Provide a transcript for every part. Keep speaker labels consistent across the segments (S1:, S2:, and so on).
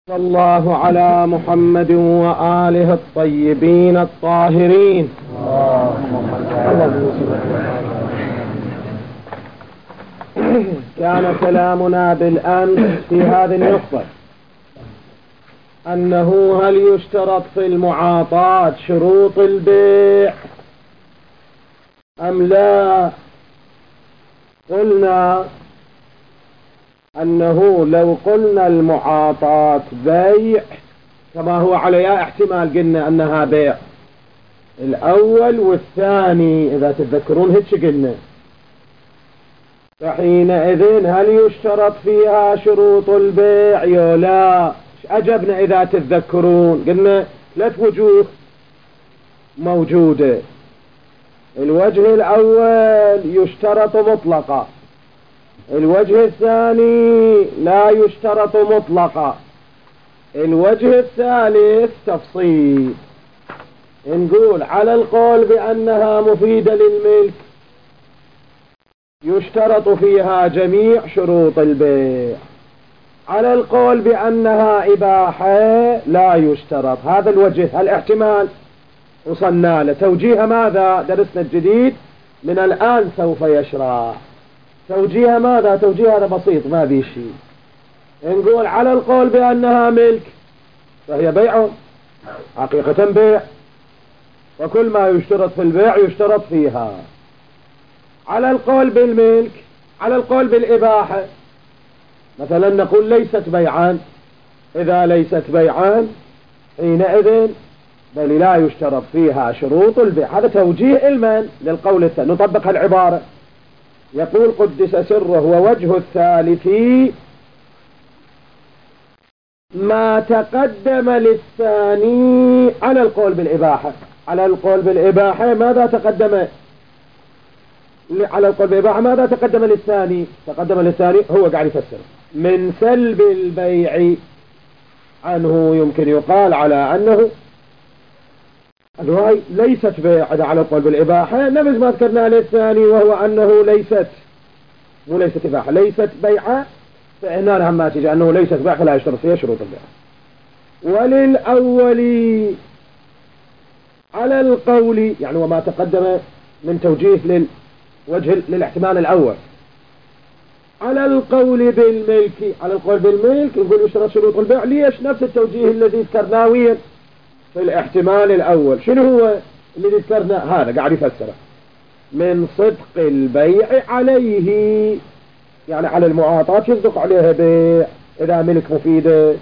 S1: صلى الله على محمد وآله الطيبين الطاهرين. كان كلامنا بالأمس في هذه النقطة أنه هل يشترط في المعاطاة شروط البيع أم لا؟ قلنا أنه لو قلنا المعاطاة بيع كما هو عليها احتمال قلنا أنها بيع الأول والثاني إذا تتذكرون هيك قلنا، فحينئذ هل يشترط فيها شروط البيع يا لا؟ أجبنا إذا تتذكرون قلنا 3 وجوه موجودة. الوجه الأول يشترط مطلقا، الوجه الثاني لا يشترط مطلقا، الوجه الثالث تفصيل. نقول على القول بأنها مفيدة للملك يشترط فيها جميع شروط البيع، على القول بأنها إباحة لا يشترط. هذا الوجه الاحتمال وصلنا له. توجيه ماذا؟ درسنا الجديد من الآن سوف يشرح. توجيه ماذا؟ توجيه هذا بسيط ما بيه شيء. نقول على القول بأنها ملك فهي بيع حقيقة بيع، وكل ما يشترط في البيع يشترط فيها. على القول بالملك، على القول بالإباحة مثلا نقول ليست بيعان، إذا ليست بيعان حينئذ بل لا يشترط فيها شروط البيع. هذا توجيه المن للقول الثاني. نطبق هالعبارة. يقول قدس سره ووجه الثالث ما تقدم للثاني على القول بالإباحة. على القول بالإباحة ماذا تقدم؟ على القول بالإباحة ماذا تقدم للثاني؟ تقدم للثاني هو قاعد يفسر من سلب البيع عنه. يمكن يقال على أنه هاي ليست بيع على القول بالإباحة نفس ما ذكرنا للثاني، وهو أنه ليست مو ليست إباحة، ليست بيعة، فهنا لما تيجي أنه ليست بيع فلا يشترط فيها شروط البيع. وللأول على القول يعني وما تقدم من توجيه للوجه للاحتمال الأول. على القول بالملك، على القول بالملك يقول يشترط شروط البيع. ليش؟ نفس التوجيه الذي ذكرناه وين في الاحتمال الأول. شنو هو اللي ذكرنا؟ هذا قاعد يفسره من صدق البيع عليه، يعني على المعاطاة يصدق عليها بيع إذا ملك مفيدة.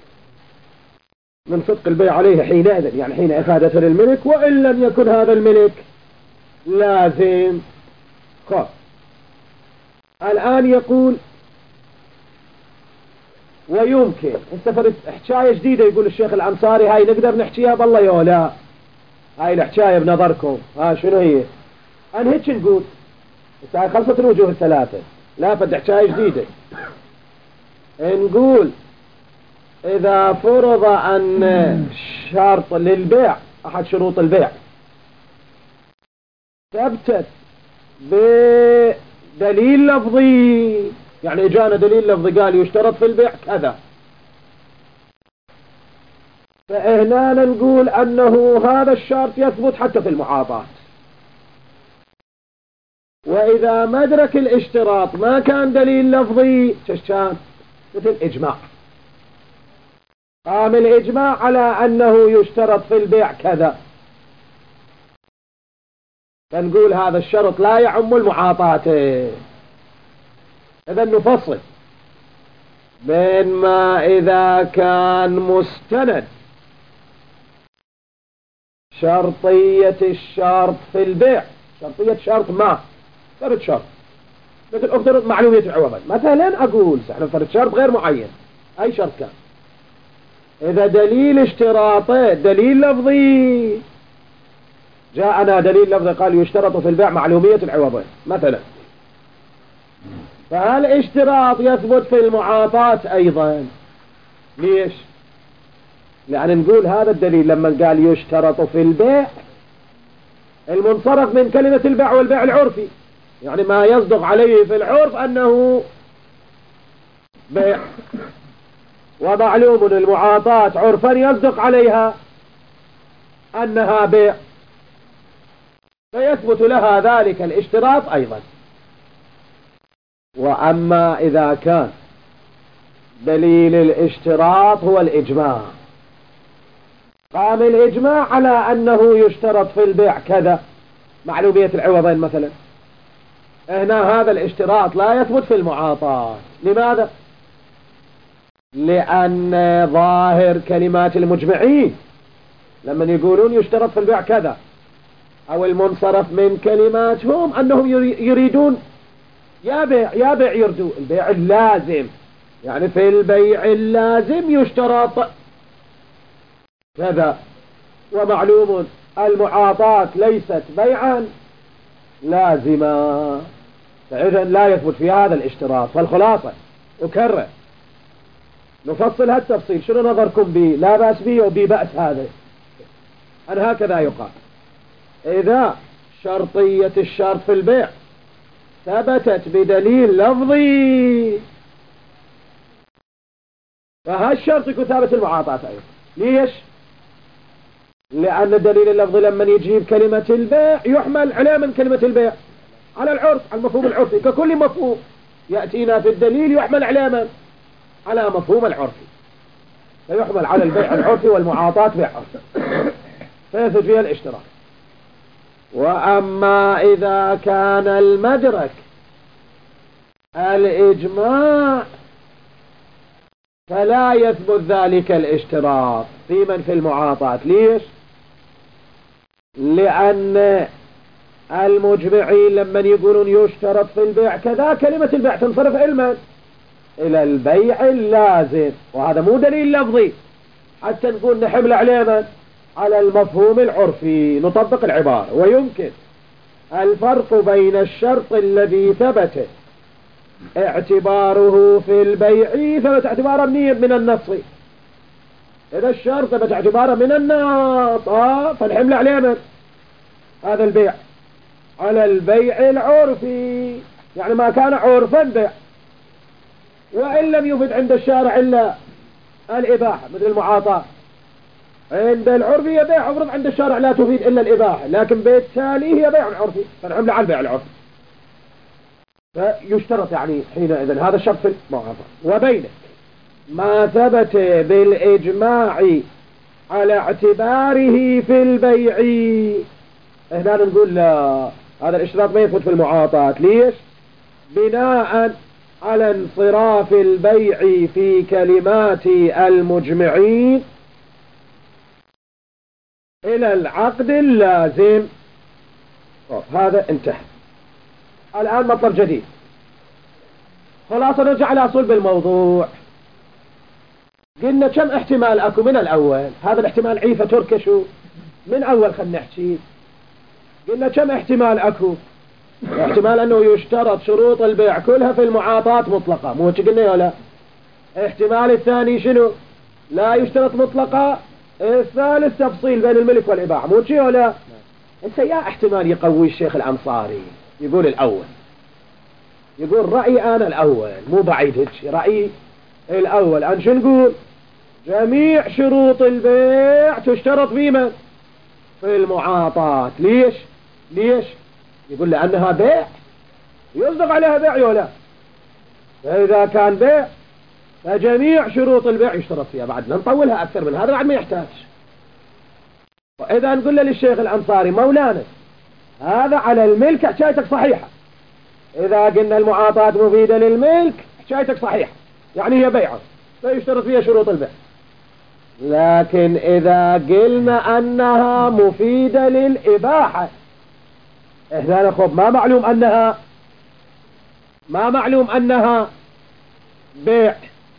S1: من صدق البيع عليه حينئذ يعني حين إفادة للملك، وإن لم يكن هذا الملك لازم. خب الآن يقول ويمكن استفدت حكاية جديدة. يقول الشيخ الأنصاري هاي نقدر نحكيها بالله يا لا؟ هاي الحكاية بنظركم شنو هي؟ أنا هيك نقول بس هاي خلصت الوجوه الثلاثة، لا فد حكاية جديدة. نقول إذا فرض أن شرط للبيع أحد شروط البيع ثبتت بدليل لفظي، يعني جانا دليل لفظي قال يشترط في البيع كذا، فهنا نقول أنه هذا الشرط يثبت حتى في المعاطاة. وإذا مدرك الاشتراط ما كان دليل لفظي كان مثل إجماع، قام الإجماع على أنه يشترط في البيع كذا، فنقول هذا الشرط لا يعم المعاطاة. إذا نفصل بين ما إذا كان مستند شرطية الشرط في البيع، شرطية شرط ما فرد شرط مثل افترض معلومية العوض مثلا، أقول احنا فرد شرط غير معين أي شرط كان، إذا دليل اشتراطه دليل لفظي، جاءنا دليل لفظي قال يشترط في البيع معلومية العوض مثلا، فهل اشتراط يثبت في المعاطاة أيضا؟ ليش؟ لأن نقول هذا الدليل لما قال يشترط في البيع المنصرف من كلمة البيع والبيع العرفي، يعني ما يصدق عليه في العرف أنه بيع. ومعلوم المعاطاة عرفا يصدق عليها أنها بيع، فيثبت لها ذلك الاشتراط أيضا. وأما إذا كان دليل الاشتراط هو الإجماع، قام الإجماع على أنه يشترط في البيع كذا، معلومية العوضين مثلا، هنا هذا الاشتراط لا يثبت في المعاطاة. لماذا؟ لأن ظاهر كلمات المجمعين لما يقولون يشترط في البيع كذا، أو المنصرف من كلماتهم أنهم يريدون يا بيع يا بيع يردوا البيع اللازم، يعني في البيع اللازم يشترط كذا. ومعلوم المعاطاة ليست بيعا لازما، فإذا لا يثبت في هذا الاشتراط. فالخلاصة أكرر نفصل هالتفصيل، شنو نظركم بي؟ لا بأس بي وبي بأس هذا، أن هكذا يقال. إذا شرطية الشرط في البيع ثبتت بدليل لفظي فهالشرط يكون ثابت المعاطاة أيضا. ليش؟ لأن الدليل اللفظي لما يجيب كلمة البيع يحمل عليه من كلمة البيع على العرف، على المفهوم العرفي، ككل مفهوم يأتينا في الدليل يحمل عليه من على مفهوم العرفي، فيحمل على البيع العرفي والمعاطاة بيع عرفي، فيثبت فيها الاشتراك. وأما إذا كان المدرك الإجماع فلا يثبت ذلك الاشتراط في من في المعاطاة. ليش؟ لأن المجمعين لما يقولون يشترط في البيع كذا، كلمة البيع تنصرف إلى البيع اللازم، وهذا مو دليل لفظي حتى نقول نحمل عليه من على المفهوم العرفي، نطبق العبارة. ويمكن الفرق بين الشرط الذي ثبت اعتباره في البيع ثبت اعتباره من النص، إذا الشرط ثبت اعتباره من النص فالحمل عليه من هذا البيع على البيع العرفي، يعني ما كان عرفا بيع، وإن لم يفد عند الشارع إلا الإباحة مثل المعاطاة، عند العرفي هي بيع، أفرض عند الشارع لا تفيد إلا الإباحة، لكن بالتالي هي بيع عرفي فنحمل على البيع العرفي، فيشترط يعني حينئذ هذا الشرط في المعاطاة. وبين ما ثبت بالإجماع على اعتباره في البيع، هنا نقول لا، هذا الاشتراط ما يثبت في المعاطاة. ليش؟ بناء على انصراف البيع في كلمات المجمعين إلى العقد اللازم. هذا انتهى. الآن مطلب جديد، خلاص نرجع على صلب الموضوع. قلنا كم احتمال أكو من الأول؟ هذا الاحتمال عيفة تركشو من أول خلنا نحكي. قلنا كم احتمال أكو؟ احتمال أنه يشترط شروط البيع كلها في المعاطاة مطلقة، مو قلنا يا لا؟ احتمال الثاني شنو؟ لا يشترط مطلقة. الثالث تفصيل بين الملك والإباحة، مو شي ولا؟ انت يا احتمال يقوي الشيخ الأنصاري يقول الأول، يقول رأيي أنا الأول مو بعيد هيك، رأيي الأول أن شو نقول؟ جميع شروط البيع تشترط في من؟ في المعاطاة. ليش؟ ليش؟ يقول لأنها بيع يصدق عليها بيع ولا؟ فإذا كان بيع فجميع شروط البيع يشترط فيها، بعد نطولها أكثر من هذا بعد ما يحتاج. وإذا نقول للشيخ الأنصاري مولانا هذا على الملك حكايتك صحيحة، إذا قلنا المعاطاة مفيدة للملك حكايتك صحيحة، يعني هي بيعة فيشترط فيها شروط البيع. لكن إذا قلنا أنها مفيدة للإباحة، إحنا نخب ما معلوم أنها بيع،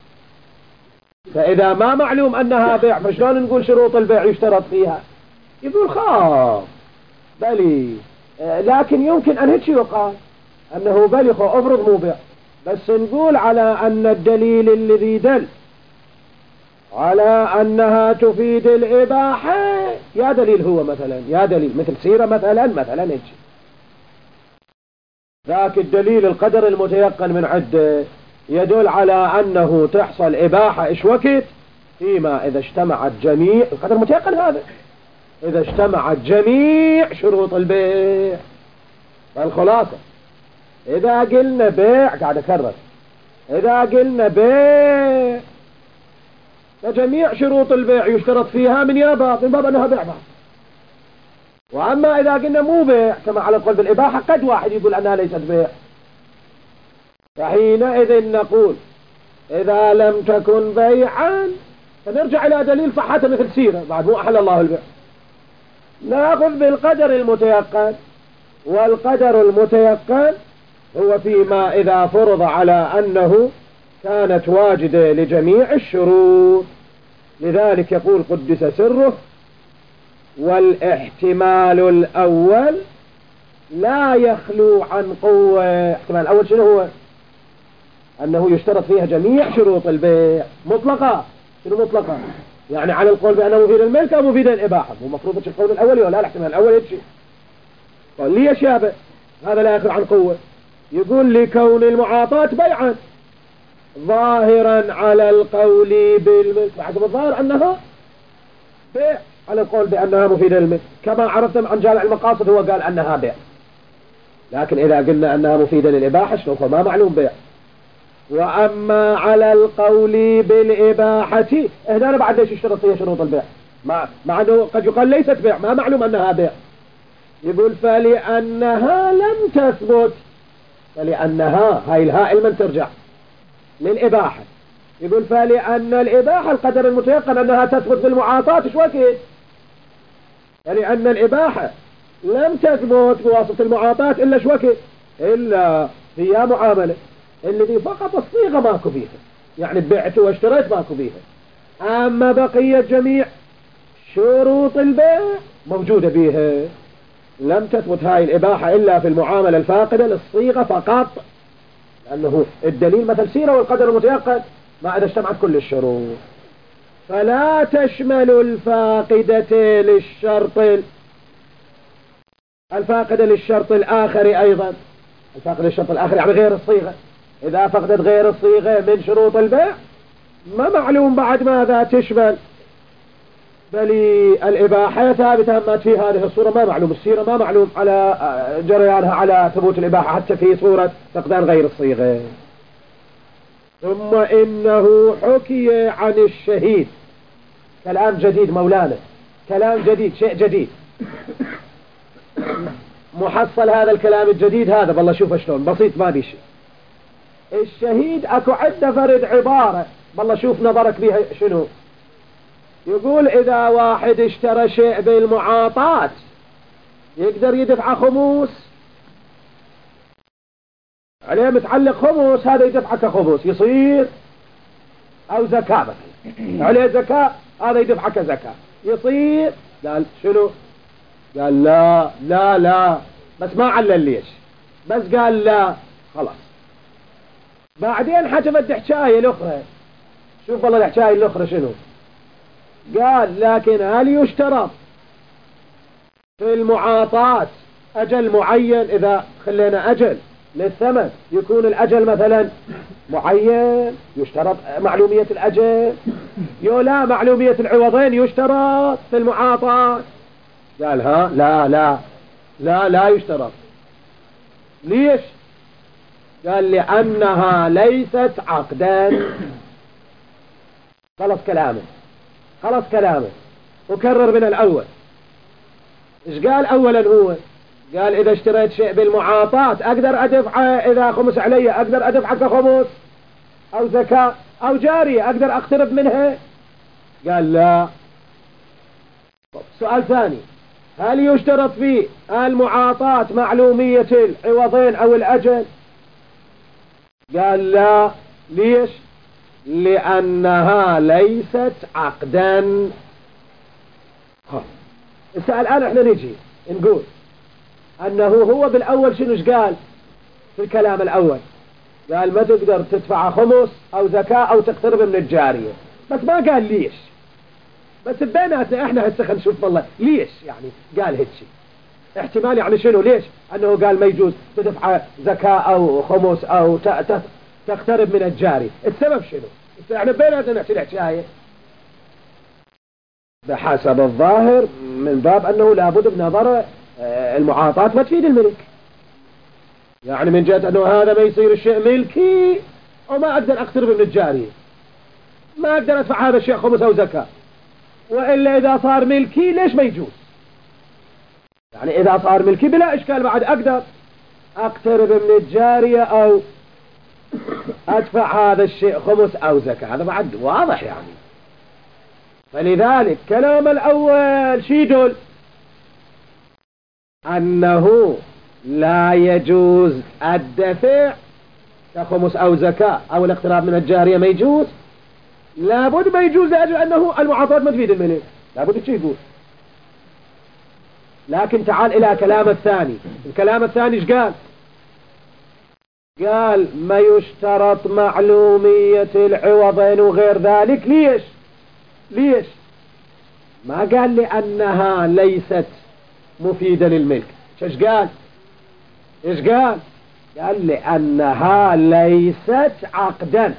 S1: فإذا ما معلوم أنها بيع فشلون نقول شروط البيع يشترط فيها؟ يقول خاف بلي، لكن يمكن أن هيك يقال أنه بلي خو أفرض مو بيع، بس نقول على أن الدليل الذي دل على أنها تفيد الإباحة يا دليل هو مثلا، يا دليل مثل سيرة مثلا هيك، ذاك الدليل القدر المتيقن من عده يدل على أنه تحصل إباحة إيش وقت؟ فيما إذا اجتمعت جميع القدر متيقن هذا، إذا اجتمعت جميع شروط البيع. فالخلاصة إذا قلنا بيع، قاعد أكرر، إذا قلنا بيع فجميع شروط البيع يشترط فيها من يابا من باب أنها بيع بعض. وأما إذا قلنا مو بيع كما على القول بالإباحة، قد واحد يقول أنها ليست بيع، فحينئذ نقول إذا لم تكن بيعا فنرجع إلى دليل صحتها مثل سيرة، بعد مو أحل الله البيع. نأخذ بالقدر المتيقن، والقدر المتيقن هو فيما إذا فرض على أنه كانت واجدة لجميع الشروط. لذلك يقول قدس سره: والاحتمال الأول لا يخلو عن قوة. احتمال الأول شنو هو؟ أنه يشترط فيها جميع شروط البيع مطلقة. شنو مطلقة؟ يعني على القول بأنه مفيد الملك أو مفيد الإباحة. مو مفروض القول الأول ولا الاحتمال الأول يتشي؟ قال لي يشابه هذا لا يخلو عن قوة. يقول لكون المعاطاة بيعا ظاهرا على القول بالملك، بعد الظاهر أنها بيع على القول بأنها مفيدة للملك، كما عرفتم عن جامع المقاصد هو قال أنها بيع. لكن إذا قلنا أنها مفيدة للإباحة شنو؟ ما معلوم بيع. وأما على القول بالإباحة هنا بعد ليش يشترط فيها شروط البيع مع أنه قد يقال ليست بيع، ما معلوم أنها بيع. يقول فلأنها لم تثبت، فلأنها هاي الهاء من ترجع للإباحة. يقول فلأن الإباحة القدر المتيقن أنها تثبت بالمعاطاة شو وقت؟ فلأن الإباحة لم تثبت بواسطة المعاطاة إلا شو وقت؟ إلا هي معاملة الذي فقط الصيغة ماكو فيها، يعني بعت واشتريت ماكو فيها، أما بقية جميع شروط البيع موجودة بيها. لم تثبت هاي الإباحة إلا في المعاملة الفاقدة للصيغة فقط، لأنه الدليل مثل سيرة والقدر المتيقن ما إذا اجتمعت كل الشروط. فلا تشمل الفاقدة للشرط الآخر أيضا. الفاقدة للشرط الآخر يعني غير الصيغة. إذا فقدت غير الصيغة من شروط البيع ما معلوم بعد ماذا تشمل، بل الإباحة ثابتة أما في هذه الصورة ما معلوم. السيرة ما معلوم على جريانها على ثبوت الإباحة حتى في صورة فقدان غير الصيغة. ثم إنه حكي عن الشهيد، كلام جديد مولانا، كلام جديد، شيء جديد. محصل هذا الكلام الجديد هذا والله شوف شلون بسيط ما بيشي. الشهيد اكو عنده فرد عبارة والله شوف نظرك بيها شنو. يقول إذا واحد اشترى شيء بالمعاطاة يقدر يدفع خموس عليه متعلق خموس، هذا يدفع كخموس يصير، أو زكاة مثلا عليه زكاة هذا يدفع كزكاة يصير. قال شنو؟ قال لا لا لا، بس ما علل ليش، بس قال لا خلاص. بعدين حجبت حكاية الأخرى. شوف والله الحكاية الأخرى شنو قال: لكن هل يشترط في المعاطاة أجل معين؟ إذا خلينا أجل للثمن يكون الأجل مثلا معين، يشترط معلومية الأجل؟ لا معلومية العوضين يشترط في المعاطاة. قال ها لا لا لا لا يشترط. ليش؟ قال لأنها ليست عقدا. خلص كلامه، خلص كلامه وكرر من الأول. إيش قال أولا هو؟ قال إذا اشتريت شيء بالمعاطاة أقدر أدفعه، إذا خمس علي أقدر أدفعه كخمس أو زكاة أو جارية أقدر أقترب منها. قال لا. سؤال ثاني: هل يشترط في المعاطاة معلومية العوضين أو الأجل؟ قال لا. ليش؟ لأنها ليست عقدا. الآن احنا نجي نقول أنه هو بالأول شنوش قال في الكلام الأول؟ قال ما تقدر تدفع خمس أو زكاة أو تقترب من الجارية، بس ما قال ليش. بس بيناتنا احنا هسه خلينا نشوف والله ليش يعني قال هيك احتمال. يعني شنو ليش؟ أنه قال ما يجوز تدفع زكاة أو خمس أو تقترب من الجاري. السبب شنو؟ يعني بين هذا نحكي الحكاية بحسب الظاهر من باب أنه لابد بنظر المعاطاة ما تفيد الملك، يعني من جهة أنه هذا ما يصير الشيء ملكي وما أقدر أقترب من الجارية، ما أقدر أدفع هذا الشيء خمس أو زكاة، وإلا إذا صار ملكي ليش ما يجوز؟ يعني إذا صار ملكي بلا إشكال بعد أقدر أقترب من الجارية أو أدفع هذا الشيء خمس أو زكاة، هذا بعد واضح يعني. فلذلك كلام الأول شي يدل أنه لا يجوز الدفع كخمس أو زكاة أو الاقتراب من الجارية ما يجوز، لابد ما يجوز لأجل أنه المعاطاة ما تفيد الملك، لابد شي يقول. لكن تعال إلى كلام الثاني. الكلام الثاني ايش قال؟ قال ما يشترط معلومية العوضين وغير ذلك. ليش ما قال لأنها ليست مفيدة للملك؟ ايش قال؟ قال لأنها ليست عقدا،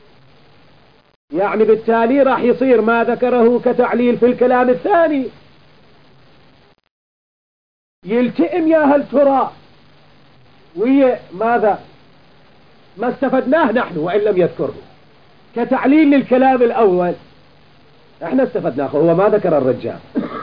S1: يعني بالتالي راح يصير ما ذكره كتعليل في الكلام الثاني يلتئم يا هل ترى وهي ماذا ما استفدناه نحن وإن لم يذكره كتعليل للكلام الأول، احنا استفدناه هو ما ذكر الرجال.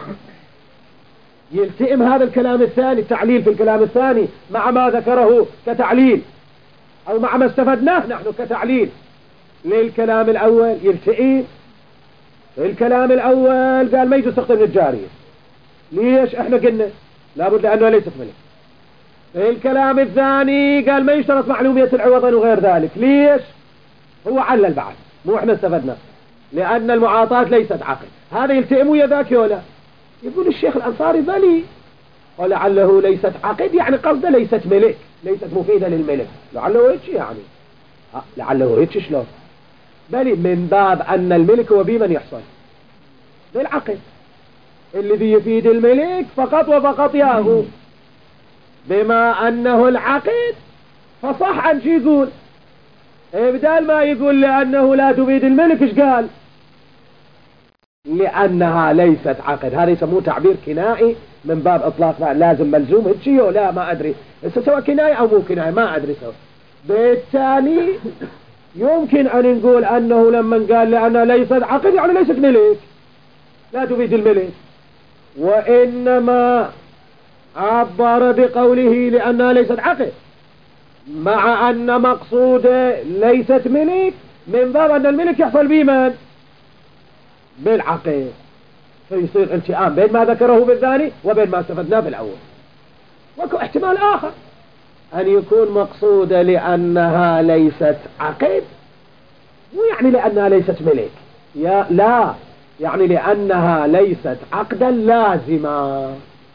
S1: يلتئم هذا الكلام الثاني التعليل في الكلام الثاني مع ما ذكره كتعليل أو مع ما استفدناه نحن كتعليل للكلام الأول، يلتئم. في الكلام الأول قال ما يجوز تقتل الجارية، ليش؟ احنا قلنا لابد لأنه ليست ملك. في الكلام الثاني قال ما يشترط معلومية العوضين وغير ذلك، ليش؟ هو علل بعد مو احنا استفدنا، لأن المعاطاة ليست عقد. هذا يلتئم ويا ذاك ولا؟ يقول الشيخ الأنصاري بلي ولعله ليست عقد، يعني قصده ليست ملك، ليست مفيدة للملك، لعله هيك يعني لعله هيك شلون؟ بلي من باب أن الملك هو بمن يحصل بالعقد، الذي يفيد الملك فقط وفقط ياهو، بما أنه العقد فصح عن شي يقول بدال ما يقول لأنه لا تفيد الملك ايش قال؟ لأنها ليست عقد. هذا يسموه تعبير كنائي من باب إطلاق لازم ملزوم هيك لا ما أدري سواء كناية أو مو كناية ما أدري سواء. بالتالي يمكن أن نقول أنه لما قال لأنها ليست عقد يعني ليست ملك، لا تفيد الملك، وإنما عبر بقوله لأنها ليست عقد مع أن مقصوده ليست ملك من باب أن الملك يحصل بمن؟ بالعقد، فيصير التئام بين ما ذكره بالثاني وبين ما استفدناه بالأول. وكو احتمال آخر أن يكون مقصوده لأنها ليست عقد ويعني لأنها ليست ملك، لا يعني لأنها ليست عقدا لازما.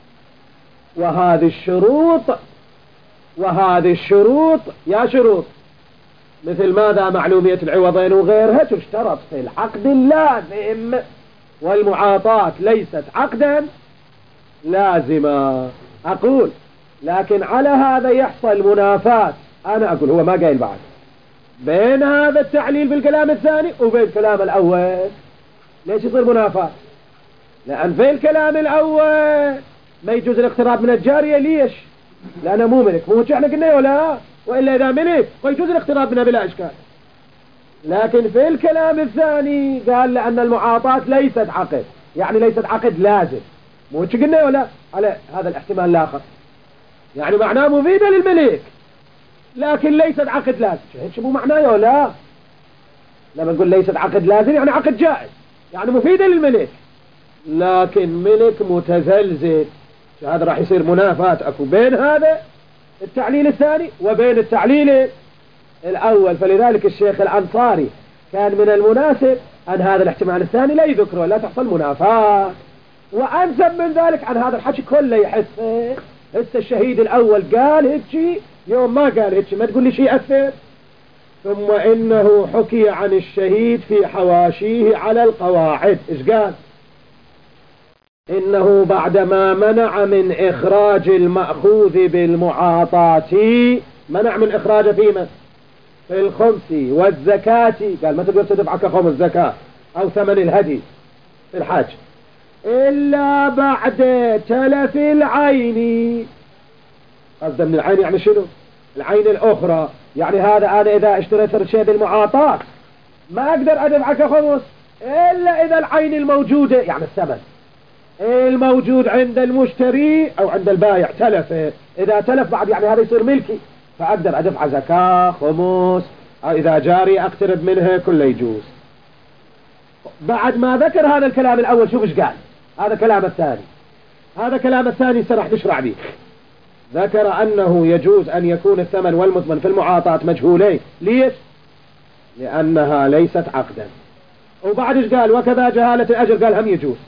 S1: وهذه الشروط يا شروط مثل ماذا؟ معلومية العوضين وغيرها تشترط في العقد اللازم، والمعاطاة ليست عقدا لازما. أقول لكن على هذا يحصل منافاة، أنا أقول هو ما قايل بعد بين هذا التعليل بالكلام الثاني وبين الكلام الأول. ليش يصير منافاة؟ لأن في الكلام الأول ما يجوز الاقتراب من الجارية، ليش؟ لأنه مو ملك، مو احنا قلنا ولا؟ وإلا إذا ملك فيجوز الاقتراب منها بلا إشكال. لكن في الكلام الثاني قال لأن المعاطاة ليست عقد، يعني ليست عقد لازم، مو قلنا ولا؟ على هذا الاحتمال الآخر يعني معناه مفيدة للملك لكن ليست عقد لازم. هيك مو معناه ولا؟ لما نقول ليست عقد لازم يعني عقد جائز، يعني مفيدة للملك لكن ملك متزلزل. هذا راح يصير منافاة أكو بين هذا التعليل الثاني وبين التعليل الأول. فلذلك الشيخ الأنصاري كان من المناسب أن هذا الاحتمال الثاني لا يذكره ولا تحصل منافاة، وأنسب من ذلك عن هذا الحكي كله يحسه. هسه الشهيد الأول قال هيك يوم ما قال هيك ما تقول لي شيء أكثر. ثم إنه حكي عن الشهيد في حواشيه على القواعد إيش قال؟ إنه بعدما منع من إخراج المأخوذ بالمعاطاة، منع من إخراج فيما في الخمس والزكاة، قال ما تقدر تدفع كخمس زكاة أو ثمن الهدي في الحج إلا بعد تلف العين. قصد من العين يعني شنو؟ العين الأخرى، يعني هذا أنا إذا اشتريت شيء بالمعاطاة ما أقدر أدفع كخمس إلا إذا العين الموجودة يعني الثمن الموجود عند المشتري أو عند البائع تلف. إذا تلف بعد يعني هذا يصير ملكي، فأقدر أدفع زكاة خمس، أو إذا جاري أقترب منها كله يجوز. بعد ما ذكر هذا الكلام الأول شوف إيش قال. هذا كلام الثاني، هذا كلام الثاني سرح نشرع به. ذكر أنه يجوز أن يكون الثمن والمضمن في المعاطاة مجهولين. ليش؟ لأنها ليست عقدا. وبعد إيش قال؟ وكذا جهالة الأجر، قال هم يجوز.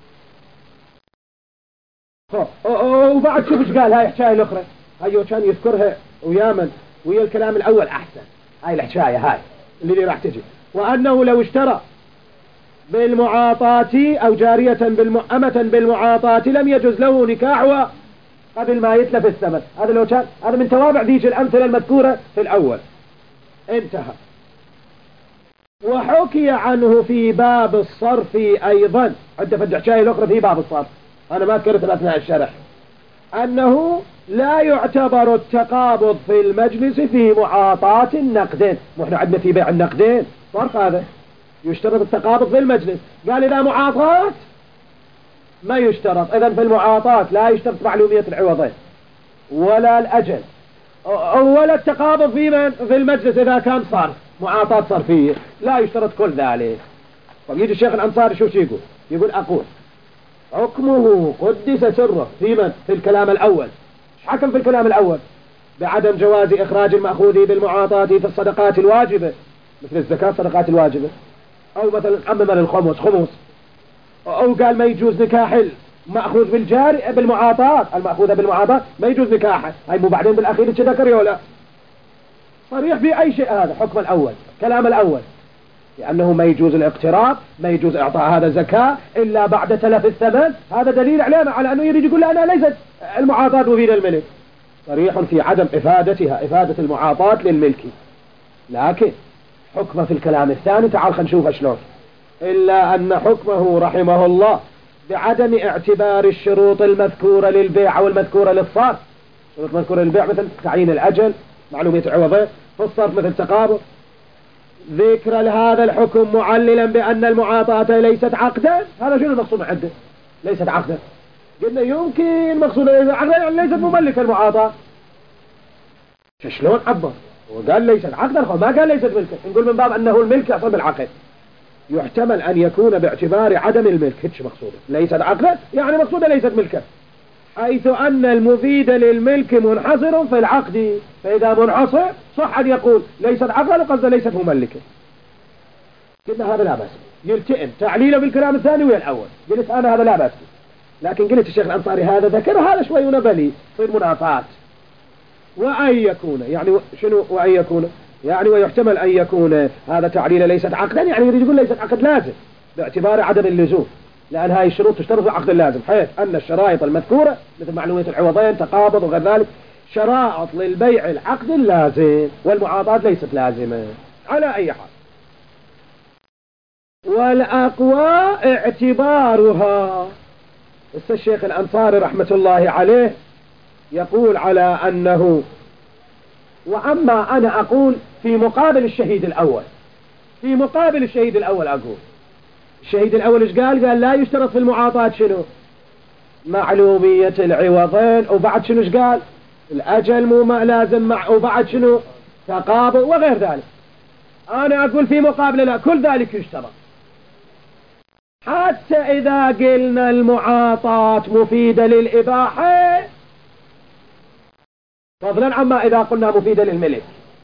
S1: وبعد شوف إيش قال. هاي الحكاية الأخرى هاي كان يذكرها ويامن ويا الكلام الأول أحسن. هاي الحكاية هاي اللي راح تجي. وأنه لو اشترى بالمعاطاة أو جارية أمة بالمعاطاة لم يجوز له نكاحها قبل ما يتلف الثمن. هذا لو كان هذا من توابع ذيك الأمثلة المذكورة في الأول. انتهى. وحكي عنه في باب الصرف أيضا، عند في الحكاية الأخرى في باب الصرف أنا ما ذكرت أثناء الشرح، أنه لا يعتبر التقابض في المجلس في معاطاة النقدين. نحن عندنا في بيع النقدين صرف، هذا يشترط التقابض في المجلس. قال إذا معاطاة ما يشترط. إذن في المعاطاة لا يشترط معلومية العوضين ولا الأجل ولا التقابض في المجلس. إذا كان صرف معاطاة صرفية لا يشترط كل ذلك. طب يجي الشيخ الأنصاري شو يقول؟ يقول أقول حكمه قدس سره في الكلام الأول. ايش حكم في الكلام الأول؟ بعدم جواز إخراج المأخوذ بالمعاطاة في الصدقات الواجبة مثل الزكاة الصدقات الواجبة، أو مثلا عمم الخمس خمس، أو قال ما يجوز نكاح المأخوذ بالجاري بالمعاطاة، المأخوذة بالمعاطاة ما يجوز نكاحه. هاي مو بعدين بالأخير كذا ذكر ولا صريح في أي شيء. هذا حكم الأول كلام الأول، لأنه ما يجوز الاقتراض، ما يجوز إعطاء هذا زكاة إلا بعد تلف الثمن. هذا دليل علامة على أنه يريد يقول أنا ليست المعاطاة مفيدة للملك. صريح في عدم إفادتها، إفادة المعاطاة للملك. لكن حكمه في الكلام الثاني تعال خلينا نشوف شلون. إلا أن حكمه رحمه الله بعدم اعتبار الشروط المذكورة للبيع والمذكورة للصرف. الشروط المذكورة للبيع مثل تعيين الأجل، معلومية العوضين. في الصرف مثل تقابض. ذكر هذا الحكم معللا بأن المعاطاة ليست عقدا. هذا شنو المقصود عنده؟ ليست عقدا. قلنا يمكن مقصود عقدا يعني ليست مملكة المعاطاة. شلون عبر؟ وقال ليست عقدا، ما قال ليست ملكا. نقول من باب أنه الملك يحصل بالعقد. يحتمل أن يكون باعتبار عدم الملك. هيك مقصوده ليست عقدا يعني مقصوده ليست ملكا، حيث أن المفيد للملك منحصر في العقد. فإذا منحصر صح أن يقول ليست عقدا وقصد ليست مملكة. قلنا هذا لا بأس، يلتئم تعليله بالكلام الثاني ويا الأول. قلت أنا هذا لا بأس، لكن قلت الشيخ الأنصاري هذا ذكر هذا شوي ونبلي في المنافات. وأن يكون يعني شنو وأن يكون يعني ويحتمل أن يكون هذا تعليل ليست عقدا، يعني يريد يقول ليست عقد لازم باعتبار عدم اللزوم، لأن هاي الشروط تشترط في العقد اللازم، حيث أن الشرائط المذكورة مثل معلومية العوضين تقابض وغير ذلك شرائط للبيع العقد اللازم، والمعاطاة ليست لازمة على أي حال. والأقوى اعتبارها. الشيخ الأنصاري رحمة الله عليه يقول على أنه وأما أنا أقول في مقابل الشهيد الأول، في مقابل الشهيد الأول أقول الشهيد الأول إيش قال؟ قال لا يشترط في المعاطاة شنو؟ معلومية العوضين، وبعد شنو إيش قال؟ الأجل مو ما لازم وبعد شنو؟ تقابض وغير ذلك. أنا أقول في مقابل لا، كل ذلك يشترط. حتى إذا قلنا المعاطاة مفيدة للإباحة، فضلا عما إذا قلنا مفيدة للملك،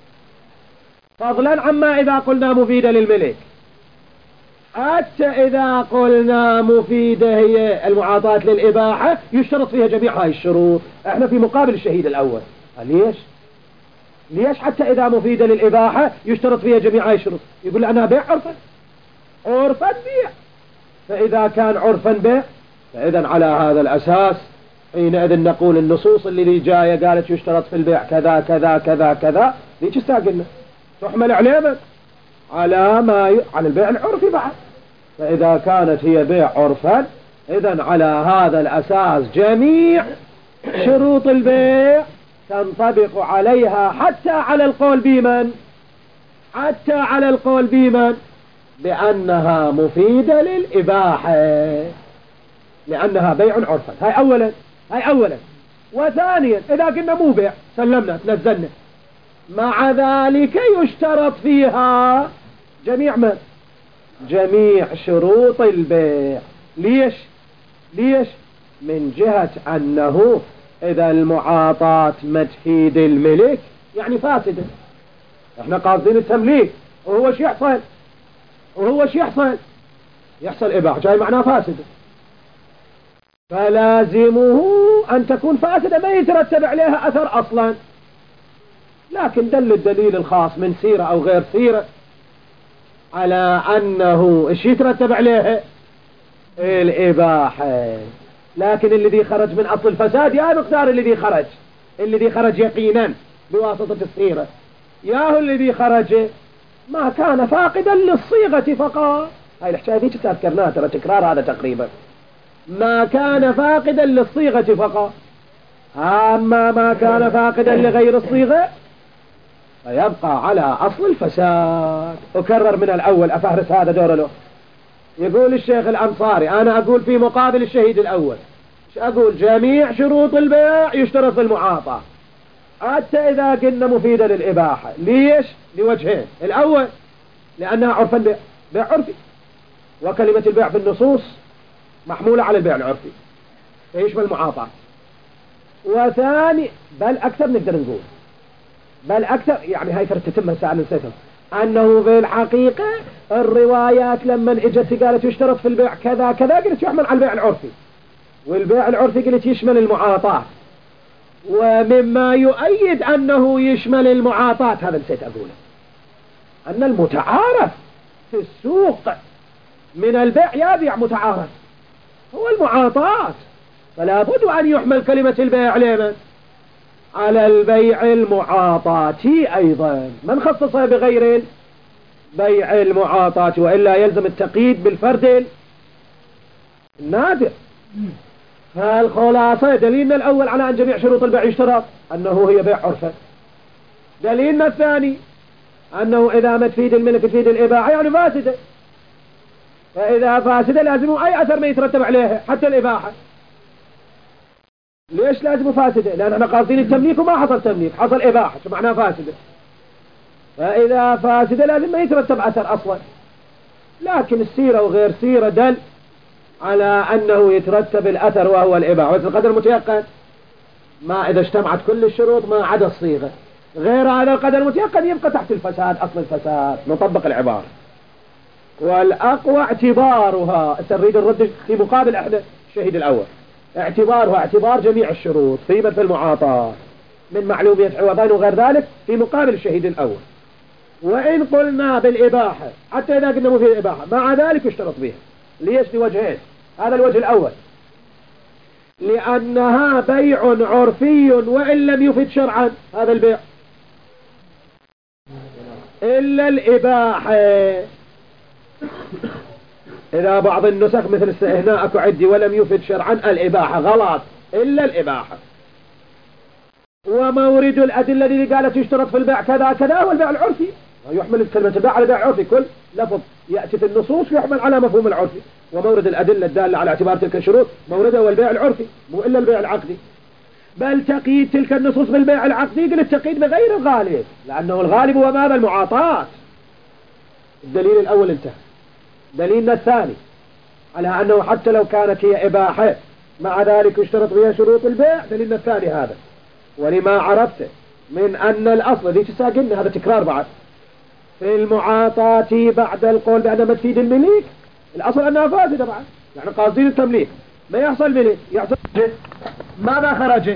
S1: فضلا عما إذا قلنا مفيدة للملك، حتى إذا قلنا مفيدة هي المعاطاة للإباحة يشترط فيها جميع هاي الشروط. احنا في مقابل الشهيد الأول. ليش؟ ليش حتى إذا مفيدة للإباحة يشترط فيها جميع هاي الشروط؟ يقول أنا بيع عرفا، عرفا بيع. فإذا كان عرفا بيع فإذا على هذا الأساس حينئذ نقول النصوص اللي جاية قالت يشترط في البيع كذا كذا كذا كذا ليش استعجلنا؟ تحمل عليه على على البيع العرفي بعد. فإذا كانت هي بيع عرفا إذن على هذا الأساس جميع شروط البيع تنطبق عليها، حتى على القول بمن بأنها مفيدة للإباحة، لأنها بيع عرفا. هاي أولا. وثانيا إذا قلنا مو بيع سلمنا تنزلنا، مع ذلك يشترط فيها جميع شروط البيع. ليش؟ من جهة أنه إذا المعاطاة ما تفيد الملك يعني فاسدة. احنا قاصدين التمليك، وهو شو يحصل إباحة، جاي معناه فاسدة، فلازمه أن تكون فاسدة ما يترتب عليها أثر أصلا. لكن دل الدليل الخاص من سيرة أو غير سيرة على أنه إيش يترتب عليها الإباحة. لكن الذي خرج من أصل الفساد يا مقدار الذي خرج يقينا بواسطة السيرة، ياهو الذي خرج ما كان فاقدا للصيغة فقط. هاي الحكاية ذيك تذكرناها، ترى تكرار هذا تقريبا. ما كان فاقدا للصيغة فقط، أما ما كان فاقدا لغير الصيغة فيبقى على أصل الفساد. أكرر من الأول أفهرس هذا دور له. يقول الشيخ الأنصاري، أنا أقول في مقابل الشهيد الأول، أقول جميع شروط البيع يشترط في المعاطاة حتى إذا قلنا مفيدة للإباحة. ليش؟ لوجهين. الأول لأنها عرفا بيع عرفي، وكلمة البيع في النصوص محمولة على البيع العرفي فيشمل المعاطاة. وثاني بل أكثر نقدر نقول يعني هاي تتم مسائل نسيتهم، أنه في الحقيقة الروايات لما اجت قالت يشترط في البيع كذا كذا قلت يحمل على البيع العرفي، والبيع العرفي قلت يشمل المعاطاة. ومما يؤيد أنه يشمل المعاطاة هذا نسيت أقوله، أن المتعارف في السوق من البيع يبيع متعارف هو المعاطاة، فلا بد أن يحمل كلمة البيع لمن؟ على البيع المعاطاة أيضا، من خصصها بغير بيع المعاطاة، وإلا يلزم التقييد بالفرد النادر. فالخلاصة دليلنا الأول على أن جميع شروط البيع يشترط أنه هي بيع عرفا. دليلنا الثاني أنه إذا ما تفيد الملك تفيد الإباحة يعني فاسدة، فإذا فاسدة لازم أي أثر ما يترتب عليها حتى الإباحة. ليش لازم فاسدة؟ لأن احنا قاصدين التمليك وما حصل تمليك، حصل إباحة، شو معناه فاسدة؟ فإذا فاسدة لازم ما يترتب أثر أصلا. لكن السيرة وغير سيرة دل على أنه يترتب الأثر وهو الإباحة، بس القدر المتيقن ما إذا اجتمعت كل الشروط ما عدا الصيغة، غير هذا القدر المتيقن يبقى تحت الفساد، أصل الفساد. نطبق العبارة. والأقوى اعتبارها، نريد الرد في مقابل احنا الشهيد الأول، اعتبارها اعتبار جميع الشروط في مثل المعاطاة من معلومية عوضين وغير ذلك في مقابل الشهيد الأول. وإن قلنا بالإباحة حتى إذا قلنا مفيد الإباحة مع ذلك يشترط بها. ليش؟ لوجهين. هذا الوجه الأول لأنها بيع عرفي وإن لم يفيد شرعا هذا البيع إلا الإباحة. إذا بعض النسخ مثل استثناء أكو عدي ولم يفيد شرعا الإباحة، غلط، إلا الإباحة. ومورد الأدلة الذي قالت يشترط في البيع كذا كذا هو البيع العرفي، يحمل كلمة البيع على البيع العرفي، كل لفظ يأتي في النصوص يحمل على مفهوم العرفي. ومورد الأدلة الدالة على اعتبار تلك الشروط مورده هو البيع العرفي مو إلا البيع العقدي. بل تقييد تلك النصوص بالبيع العقدي قل التقييد بغير الغالب، لأنه الغالب هو ماذا؟ المعاطاة. الدليل الأول انتهى. دليلنا الثاني على أنه حتى لو كانت هي إباحة مع ذلك يشترط بها شروط البيع، دليلنا الثاني هذا. ولما عرفت من أن الأصل ذي تساقلنا هذا تكرار بعد في المعاطاة بعد القول بأنها ما تفيد الملك، الأصل أنها فاسدة بعد، يعني قاصدين التمليك ما يحصل ملك، يحصل ماذا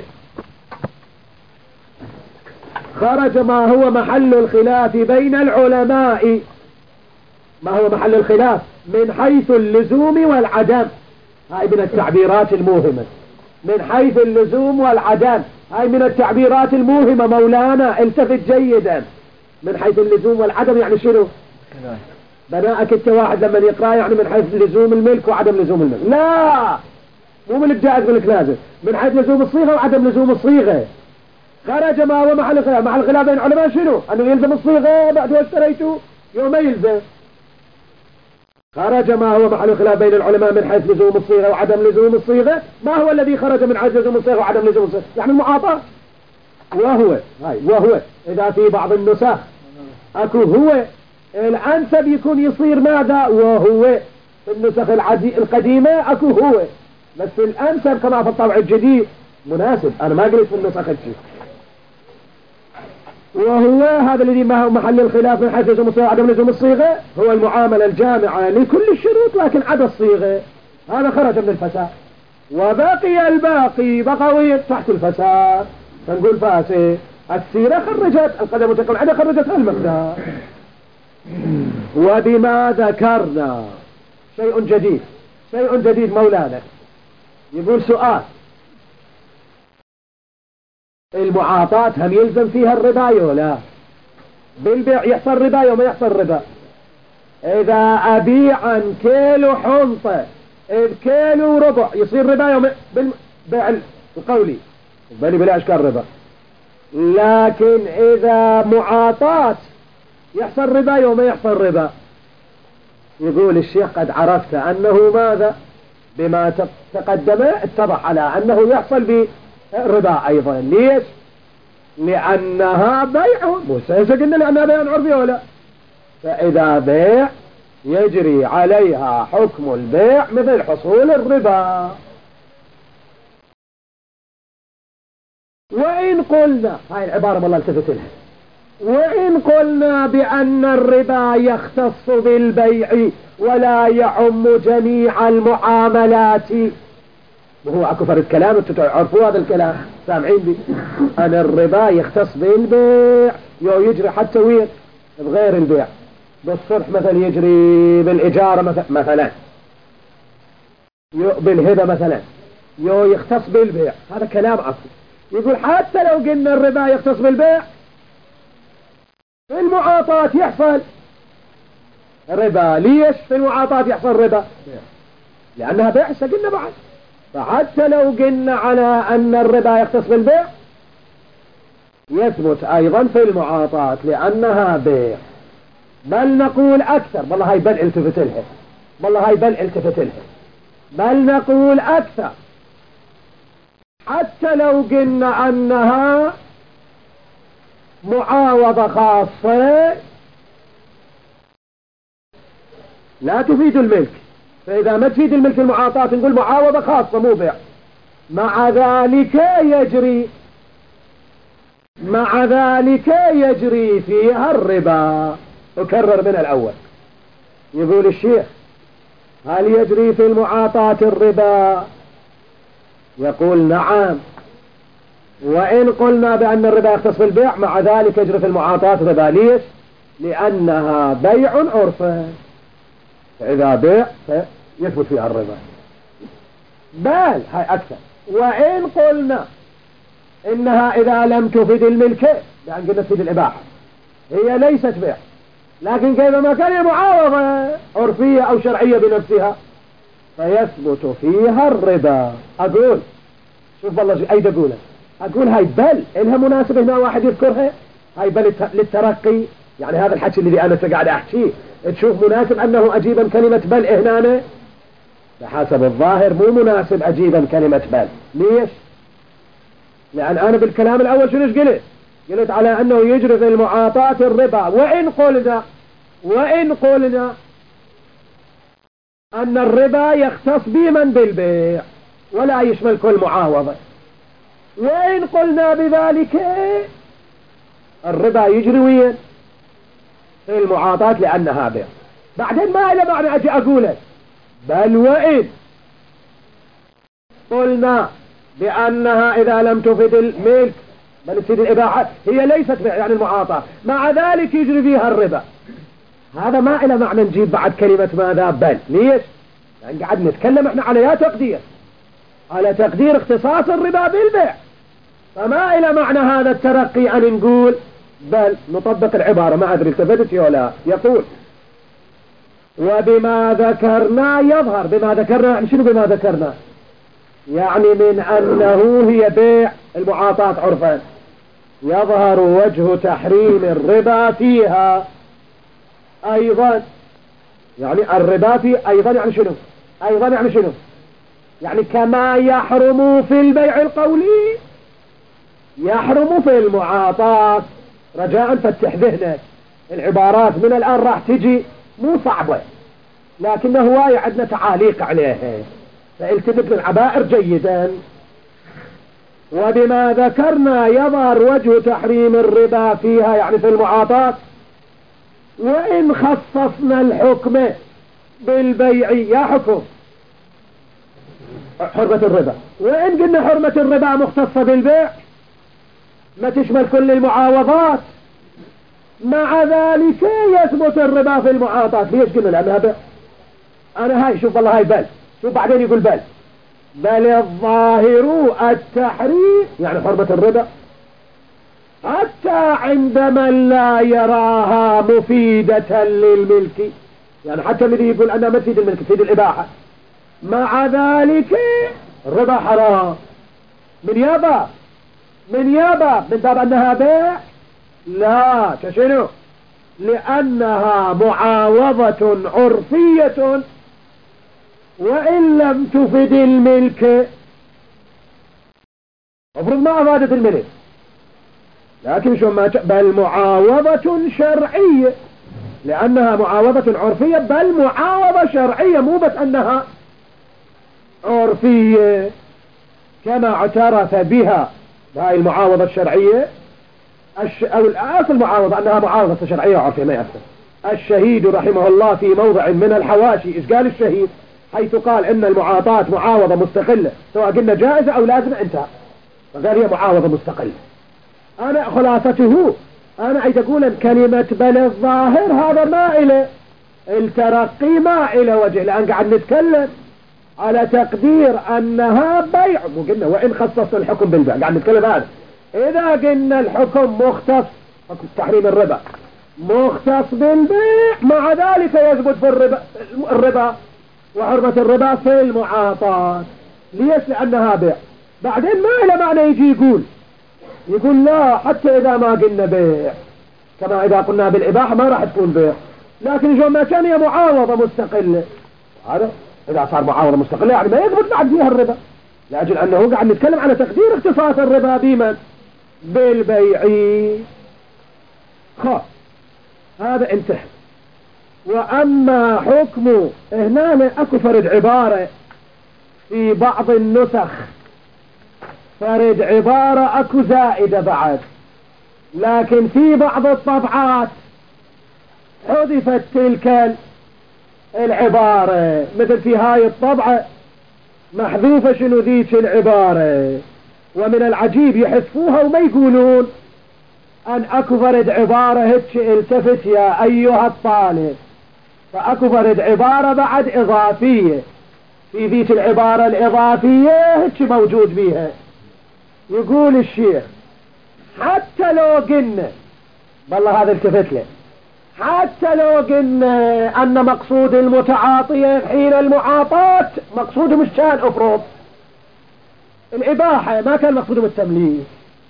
S1: خرج ما هو محل الخلاف بين العلماء. ما هو محل الخلاف؟ من حيث اللزوم والعدم، هاي من التعبيرات الموهمة. من حيث اللزوم والعدم هاي من التعبيرات الموهمة مولانا، التفت جيدا. من حيث اللزوم والعدم يعني شنو؟ بناءك انت واحد لما يقرأ يعني من حيث لزوم الملك وعدم لزوم الملك. لا، مو من الجائز من لازم، من حيث لزوم الصيغة وعدم لزوم الصيغة. خرج ما هو محل الخلاف. محل الخلاف بين العلماء شنو؟ أنه يلزم الصيغة بعد واشتريته يوم ما يلزم. خرج ما هو محل الخلاف بين العلماء من حيث لزوم الصيغة وعدم لزوم الصيغة. ما هو الذي خرج من حيث لزوم الصيغة وعدم لزوم الصيغة؟ يعني المعاطاة. وهو إذا في بعض النسخ أكو هو الأنسب يكون يصير ماذا؟ وهو في النسخ القديمة أكو هو، بس الأنسب كما في الطبع الجديد مناسب. أنا ما قلت في النسخ الجديد. وهو هذا الذي ما هو محل الخلاف من حيث لزوم الصيغة عدم لزوم الصيغة هو المعاملة الجامعة لكل الشروط لكن عدا الصيغة. هذا خرج من الفساد. وبقي الباقي بقوي تحت الفساد فنقول فاسد. السيرة خرجت القدم وتقل عدا خرجت المقدار. وبما ذكرنا شيء جديد مولانا يقول سؤال: المعاطاة هم يلزم فيها الربا ولا بالبيع يحصل ربا يوم يحصل ربا؟ إذا أبيع عن كيلو حنطة بكيلو ربع يصير ربا يوم بالبيع القولي بلا أشكال ربا. لكن إذا معاطاة يحصل ربا يوم يحصل ربا. يقول الشيخ: قد عرفت أنه ماذا؟ بما تقدم اتضح على أنه يحصل بربا أيضا. ليش؟ لأنها بيع. مو قلنا لأنها بيع عرفي ولا؟ فإذا بيع يجري عليها حكم البيع مثل حصول الربا. وإن قلنا، هاي العبارة والله التفت لها، وإن قلنا بأن الربا يختص بالبيع ولا يعم جميع المعاملات. وهو اكو فرد كلام انتم تعرفوا هذا الكلام سامعين بي. أن الربا يختص بالبيع يجري حتى وين بغير البيع. بالصلح مثلا يجري بالإجارة مثلا بالهبة مثلا يختص بالبيع. هذا كلام عفو. يقول حتى لو قلنا الربا يختص بالبيع في المعاطاة يحصل ربا. ليش في المعاطاة يحصل ربا؟ لأنها بيع قلنا بعد. فحتى لو قلنا على أن الربا يختص بالبيع يثبت أيضا في المعاطاة لأنها بيع. بل نقول أكثر، والله هاي بل التفت لها، بل نقول أكثر. حتى لو قلنا أنها معاوضة خاصة لا تفيد الملك، فإذا ما تفيد الملك المعاطاة نقول معاوضة خاصة مو بيع. مع ذلك يجري فيها الربا. أكرر من الأول. يقول الشيخ: هل يجري في المعاطاة الربا؟ يقول: نعم. وإن قلنا بأن الربا يختص بالبيع مع ذلك يجري في المعاطاة ربا. ليش؟ لأنها بيع عرفا، فإذا بيع يثبت فيها الربا. بل هاي أكثر. وإن قلنا إنها إذا لم تفيد الملك، يعني قلنا تفيد الإباحة، هي ليست بيع، لكن كيفما كان هي معاوضة عرفية أو شرعية بنفسها فيثبت فيها الربا. أقول شوف والله أيد أقول هاي بل إنها مناسبة هنا واحد يذكرها. هاي بل للترقي، يعني هذا الحكي اللي أنا قاعد أحكيه تشوف مناسب أنه أجيبا كلمة بل هنا؟ بحسب الظاهر مو مناسب أجيبا كلمة بل. ليش؟ لأن أنا بالكلام الأول شنو قلت على أنه يجري في المعاطاة الربا. وإن قلنا أن الربا يختص بمن بالبيع ولا يشمل كل معاوضة، وإن قلنا بذلك الربا يجري وين في المعاطاة لأنها بيع. بعدين ما إلى معنى أجي أقوله. بل وإن قلنا بأنها إذا لم تفيد الملك بل تفيد الإباحة هي ليست بيع يعني المعاطاة، مع ذلك يجري فيها الربا. هذا ما إلى معنى نجيب بعد كلمة ماذا بل. ليش؟ يعني قاعد نتكلم احنا على تقدير اختصاص الربا بالبيع، فما إلى معنى هذا الترقي أن نقول بل نطبق العبارة، ما أدري التفتت ولا لا. يقول وبما ذكرنا يظهر. بما ذكرنا يعني شنو بما ذكرنا؟ يعني من أنه هي بيع المعاطاة عرفا يظهر وجه تحريم الربا فيها أيضا. يعني الربا في أيضا يعني شنو؟ أيضا يعني شنو؟ يعني كما يحرم في البيع القولي يحرم في المعاطاة. رجاء فتح ذهنك، العبارات من الآن راح تجي مو صعبة، لكن هواية عندنا تعاليق عليها، فالتفت للعبائر جيدا. وبما ذكرنا يظهر وجه تحريم الربا فيها يعني في المعاطاة. وإن خصصنا الحكم بالبيع يا حكم حرمة الربا، وإن قلنا حرمة الربا مختصة بالبيع ما تشمل كل المعاوضات، مع ذلك يثبت الربا في المعاطاة. ليش قلنا؟ لأنها بيع. أنا هاي شوف والله هاي بل شوف بعدين يقول بل الظاهر التحريم يعني حرمة الربا حتى عند من لا يراها مفيدة للملك، يعني حتى الذي يقول أنها ما تفيد الملك تفيد الإباحة، مع ذلك الربا حرام. من يابا من باب أنها بيع؟ لا، شنو؟ لأنها معاوضة عرفية وإن لم تفد الملك. افرض ما أفادت الملك، لكن شو ما بل معاوضة شرعية، لأنها معاوضة عرفية، بل معاوضة شرعية، مو بس أنها عرفية. كما اعترف بها هاي المعاوضة الشرعية أو الأصل المعاوضة أنها معاوضة شرعية وعرفية ما يأثر. الشهيد رحمه الله في موضع من الحواشي إيش قال الشهيد؟ حيث قال إن المعاطاة معاوضة مستقلة سواء قلنا جائزة أو لازمة، انتهى، فقال هي معاوضة مستقلة. أنا خلاصته أنا عايز أقول أن كلمة بل الظاهر هذا ما إلى الترقي ما إلى وجه، لأن قاعد نتكلم على تقدير أنها بيع. مو قلنا وإن خصص الحكم بالبيع، قاعد نتكلم هذا. إذا قلنا الحكم مختص حكم تحريم الربا مختص بالبيع، مع ذلك يثبت في الربا وحرمة الربا في المعاطاة. ليش؟ لأنها بيع. بعدين ما إلى معنى يجي يقول لا، حتى إذا ما قلنا بيع كما إذا قلنا بالإباحة ما راح تكون بيع، لكن جو ما كان هي معاوضة مستقلة، هذا إذا صار معاوضة مستقلة يعني ما يثبت بعد فيها الربا، لأجل أنه قاعد نتكلم على تقدير اختصاص الربا بمن؟ بالبيع. هذا انتهى. وأما حكم هنا أكو فرد عبارة في بعض النسخ، فرد عبارة أكو زائدة بعد، لكن في بعض الطبعات حذفت تلك العبارة، مثل في هاي الطبعة محذوفة شنو ذيك العبارة. ومن العجيب يحذفوها وما يقولون أن أكو فرد عبارة هيك التفت يا أيها الطالب، فأكو فرد عبارة بعد إضافية في ذيك العبارة الإضافية هيك موجود بيها. يقول الشيخ حتى لو قلنا بالله هذا التفت له، حتى لو قلنا أن مقصود المتعاطيين حين المعاطاة مقصودهم مش كان أفرض الإباحة، ما كان مقصودهم التمليك،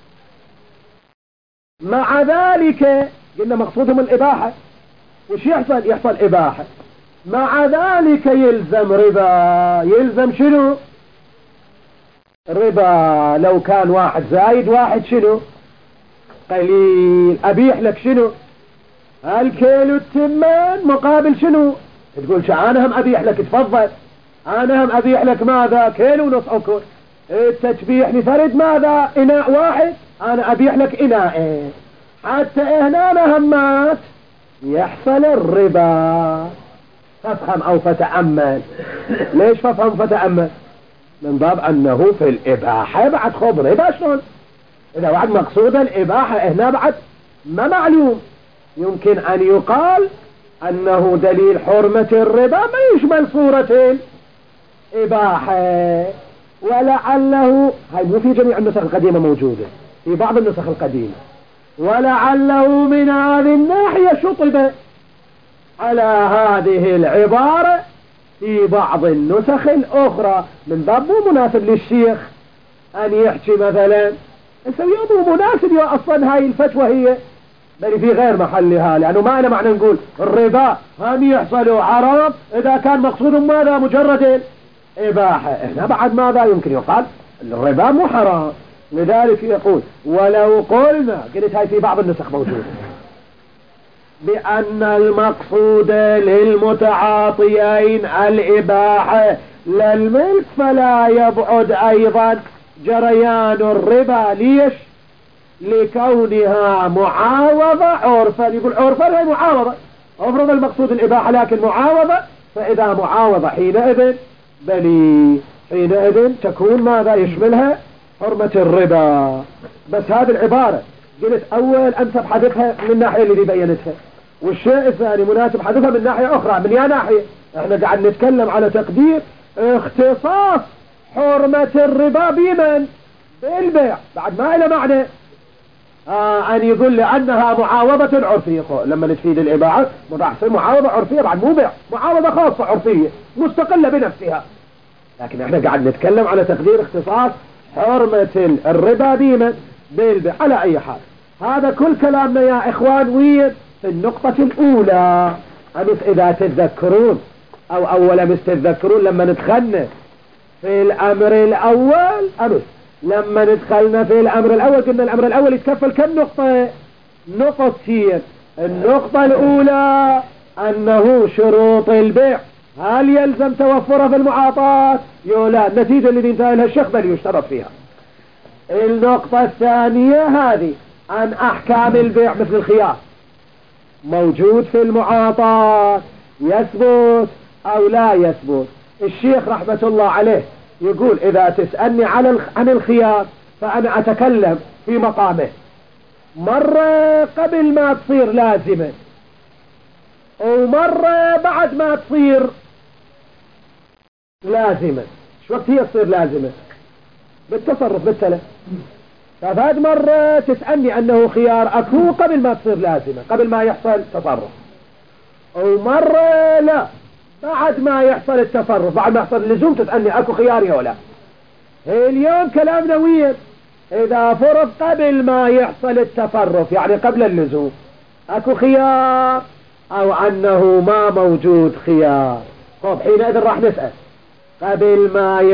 S1: مع ذلك قلنا مقصودهم الإباحة، وش يحصل إباحة، مع ذلك يلزم ربا. يلزم شنو؟ ربا. لو كان واحد زايد واحد شنو؟ قليل. أبيح لك شنو؟ الكيلو التمان مقابل شنو؟ تقول أنا هم أبيح لك، تفضل، أنا هم أبيح لك ماذا؟ كيلو ونص أكل. التشبيح لفرد ماذا؟ إناء واحد، أنا أبيح لك إناءين. حتى هنا همات يحصل الربا. فافهم أو فتأمل. ليش فافهم فتأمل؟ من باب أنه في الإباحة بعد خضر ربا. شلون إذا واحد مقصود الإباحة هنا بعد ما معلوم؟ يمكن أن يقال أنه دليل حرمة الربا ما يشمل صورة الإباحة، ولعله هاي مو في جميع النسخ القديمة موجودة، في بعض النسخ القديمة ولعله من هذه الناحية شطب على هذه العبارة في بعض النسخ الأخرى، من باب مو مناسب للشيخ أن يحكي مثلا مو مناسب يا أصلا هاي الفتوى هي بل في غير محلها، لأنه ما أنا معنى نقول الربا هم يحصل حرام إذا كان مقصود ماذا مجرد الإباحة. إحنا بعد ماذا يمكن يقال الربا مو حرام. لذلك يقول ولو قلنا، قلت هاي في بعض النسخ موجودة، بأن المقصود للمتعاطيين الإباحة للملك فلا يبعد أيضا جريان الربا. ليش؟ لكونها معاوضة عرفا. يقول عرفا هي معاوضة، افرض المقصود الإباحة لكن معاوضة، فإذا معاوضة حينئذ حينئذ تكون ماذا يشملها حرمة الربا. بس هذه العبارة قلت أول أنسب حذفها من الناحية اللي بينتها، والشيء الثاني مناسب حذفها من ناحية أخرى. من يا ناحية احنا قاعد نتكلم على تقدير اختصاص حرمة الربا بمن؟ بالبيع. بعد ما إلى معنى أن يقول لأنها معاوضة عرفية، لما تفيد الإباحة معاوضة عرفية، بعد مو بيع، معاوضة خاصة عرفية مستقلة بنفسها. لكن احنا قاعد نتكلم على تقدير اختصاص حرمة الربا بمن؟ بالبيع. على أي حال هذا كل كلامنا يا إخوان وين في النقطة الأولى. أمس إذا تتذكرون أو أول أمس تتذكرون لما ندخلنا في الأمر الأول، أمس لما ندخلنا في الأمر الأول قلنا الأمر الأول يتكفل كم نقطة؟ نقطتين. النقطة الأولى أنه شروط البيع هل يلزم توفرها في المعاطاة؟ لا، النتيجة اللي انتهى لها الشيخ بل يشترط فيها. النقطة الثانية هذه أن أحكام البيع مثل الخيار موجود في المعاطاة، يثبت أو لا يثبت. الشيخ رحمة الله عليه يقول إذا تسألني عن الخيار فأنا أتكلم في مقامه مرة قبل ما تصير لازمة ومرة بعد ما تصير لازمة. شو وقت هي تصير لازمة؟ بالتصرف بالتلف. فهذه مرة تسألني أنه خيار أكو قبل ما تصير لازمة، قبل ما يحصل تصرف، ومرة لا بعد ما يحصل التصرف، بعد ما يحصل اللزوم تسألني أكو خياري ولا. اليوم كلامنا وين؟ إذا فرض قبل ما يحصل التصرف يعني قبل اللزوم أكو خيار أو أنه ما موجود خيار. طب حينئذ راح نسأل قبل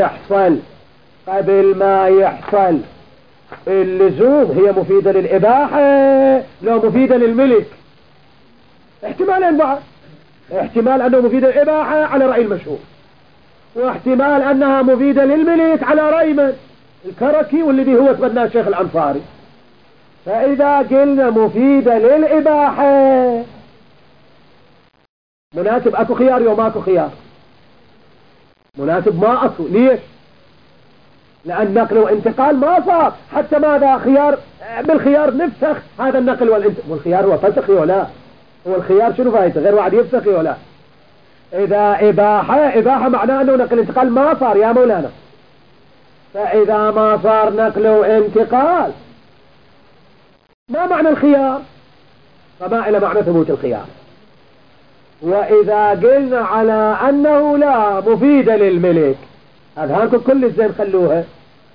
S1: ما يحصل اللزوم هي مفيدة للإباحة لو مفيدة للملك؟ احتمالين بعض، احتمال أنه مفيدة للإباحة على رأي المشهور، واحتمال أنها مفيدة للملك على رأي من؟ الكركي والذي هو تبناه الشيخ الأنصاري. فإذا قلنا مفيدة للإباحة مناسب أكو خيار يوم أكو خيار؟ مناسب ما أكو. ليش؟ لأن نقل وانتقال ما صار حتى ماذا خيار بالخيار نفسخ هذا النقل والخيار هو فسخ ولا هو الخيار شنو فايته غير واحد يفسخ ولا. إذا إباحة معناه أنه نقل انتقال ما صار يا مولانا. فإذا ما صار نقل وانتقال ما معنى الخيار؟ فما إلى معنى ثبوت الخيار. وإذا قلنا على أنه لا مفيدة للملك أذهانكم كل الزين خلوها،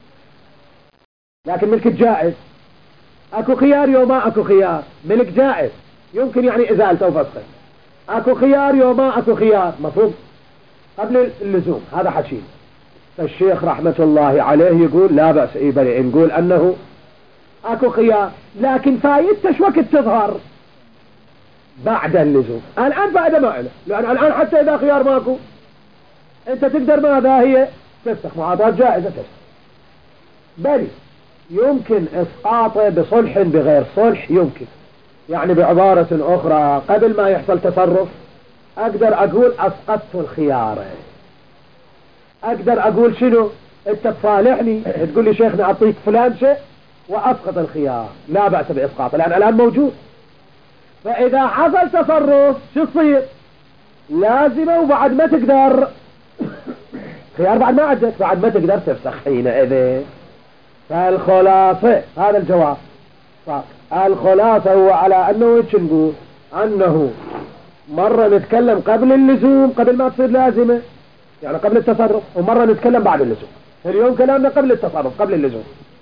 S1: لكن ملك جائز. أكو خيار يوم ما أكو خيار، ملك جائز يمكن يعني إزالته وفسخه. أكو خيار يوم ما أكو خيار مفروض قبل اللزوم. هذا حكي. فالشيخ رحمة الله عليه يقول لا بأس بل نقول أنه أكو خيار، لكن فايدته وقت تظهر بعد اللزوم. الآن فائدة ما له، لأن الآن حتى إذا خيار ماكو أنت تقدر ماذا هي تفسخ معاطاة جائزة تفسخ. بل يمكن إسقاطه بصلح بغير صلح، يمكن يعني بعبارة أخرى قبل ما يحصل تصرف أقدر أقول أسقطت الخيار. أقدر أقول شنو؟ أنت تصالحني تقول لي شيخنا أعطيك فلان شيء وأسقط الخيار، لا بأس بإسقاطه لأن الآن موجود. فإذا حصل تصرف شو تصير؟ لازمة وبعد ما تقدر خيار، بعد ما عدت بعد ما تقدر تفسخ حينئذ. فالخلاصة هذا الجواب الخلاصة هو على أنه ايش نقول؟ أنه مرة نتكلم قبل اللزوم قبل ما تصير لازمة، يعني قبل التصرف، ومرة نتكلم بعد اللزوم. اليوم كلامنا قبل التصرف قبل اللزوم.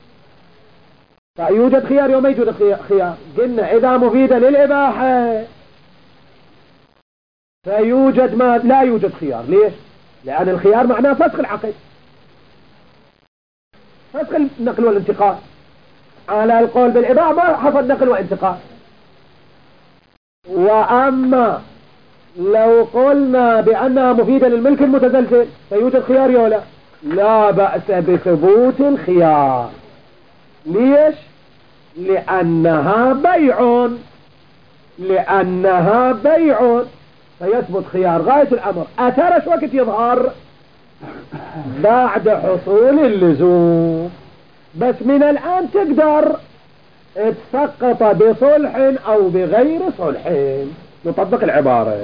S1: فيوجد خيار يوم يوجد خيار. قلنا إذا مفيدة للإباحة فيوجد ما لا يوجد خيار. ليش؟ لأن الخيار معناه فسخ العقد، فسخ النقل والانتقال. على القول بالإباحة ما حصل نقل وانتقال. وأما لو قلنا بأنها مفيدة للملك المتزلزل فيوجد خيار يولا، لا بأس بثبوت الخيار. ليش؟ لأنها بيع، لأنها بيع فيثبت خيار. غاية الأمر أثر شو وقت يظهر؟ بعد حصول اللزوم. بس من الآن تقدر تسقط بصلح أو بغير صلح. نطبق العبارة.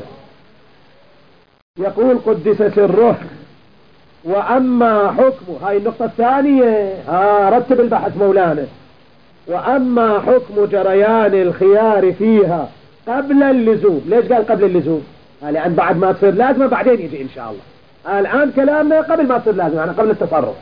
S1: يقول قدس سره: وأما حكم، هاي النقطة الثانية، رتب البحث مولانا. وأما حكم جريان الخيار فيها قبل اللزوم. ليش قال قبل اللزوم؟ لأن بعد ما تصير لازمة بعدين يجي إن شاء الله. الآن كلامنا قبل ما تصير لازمة، يعني قبل التصرف.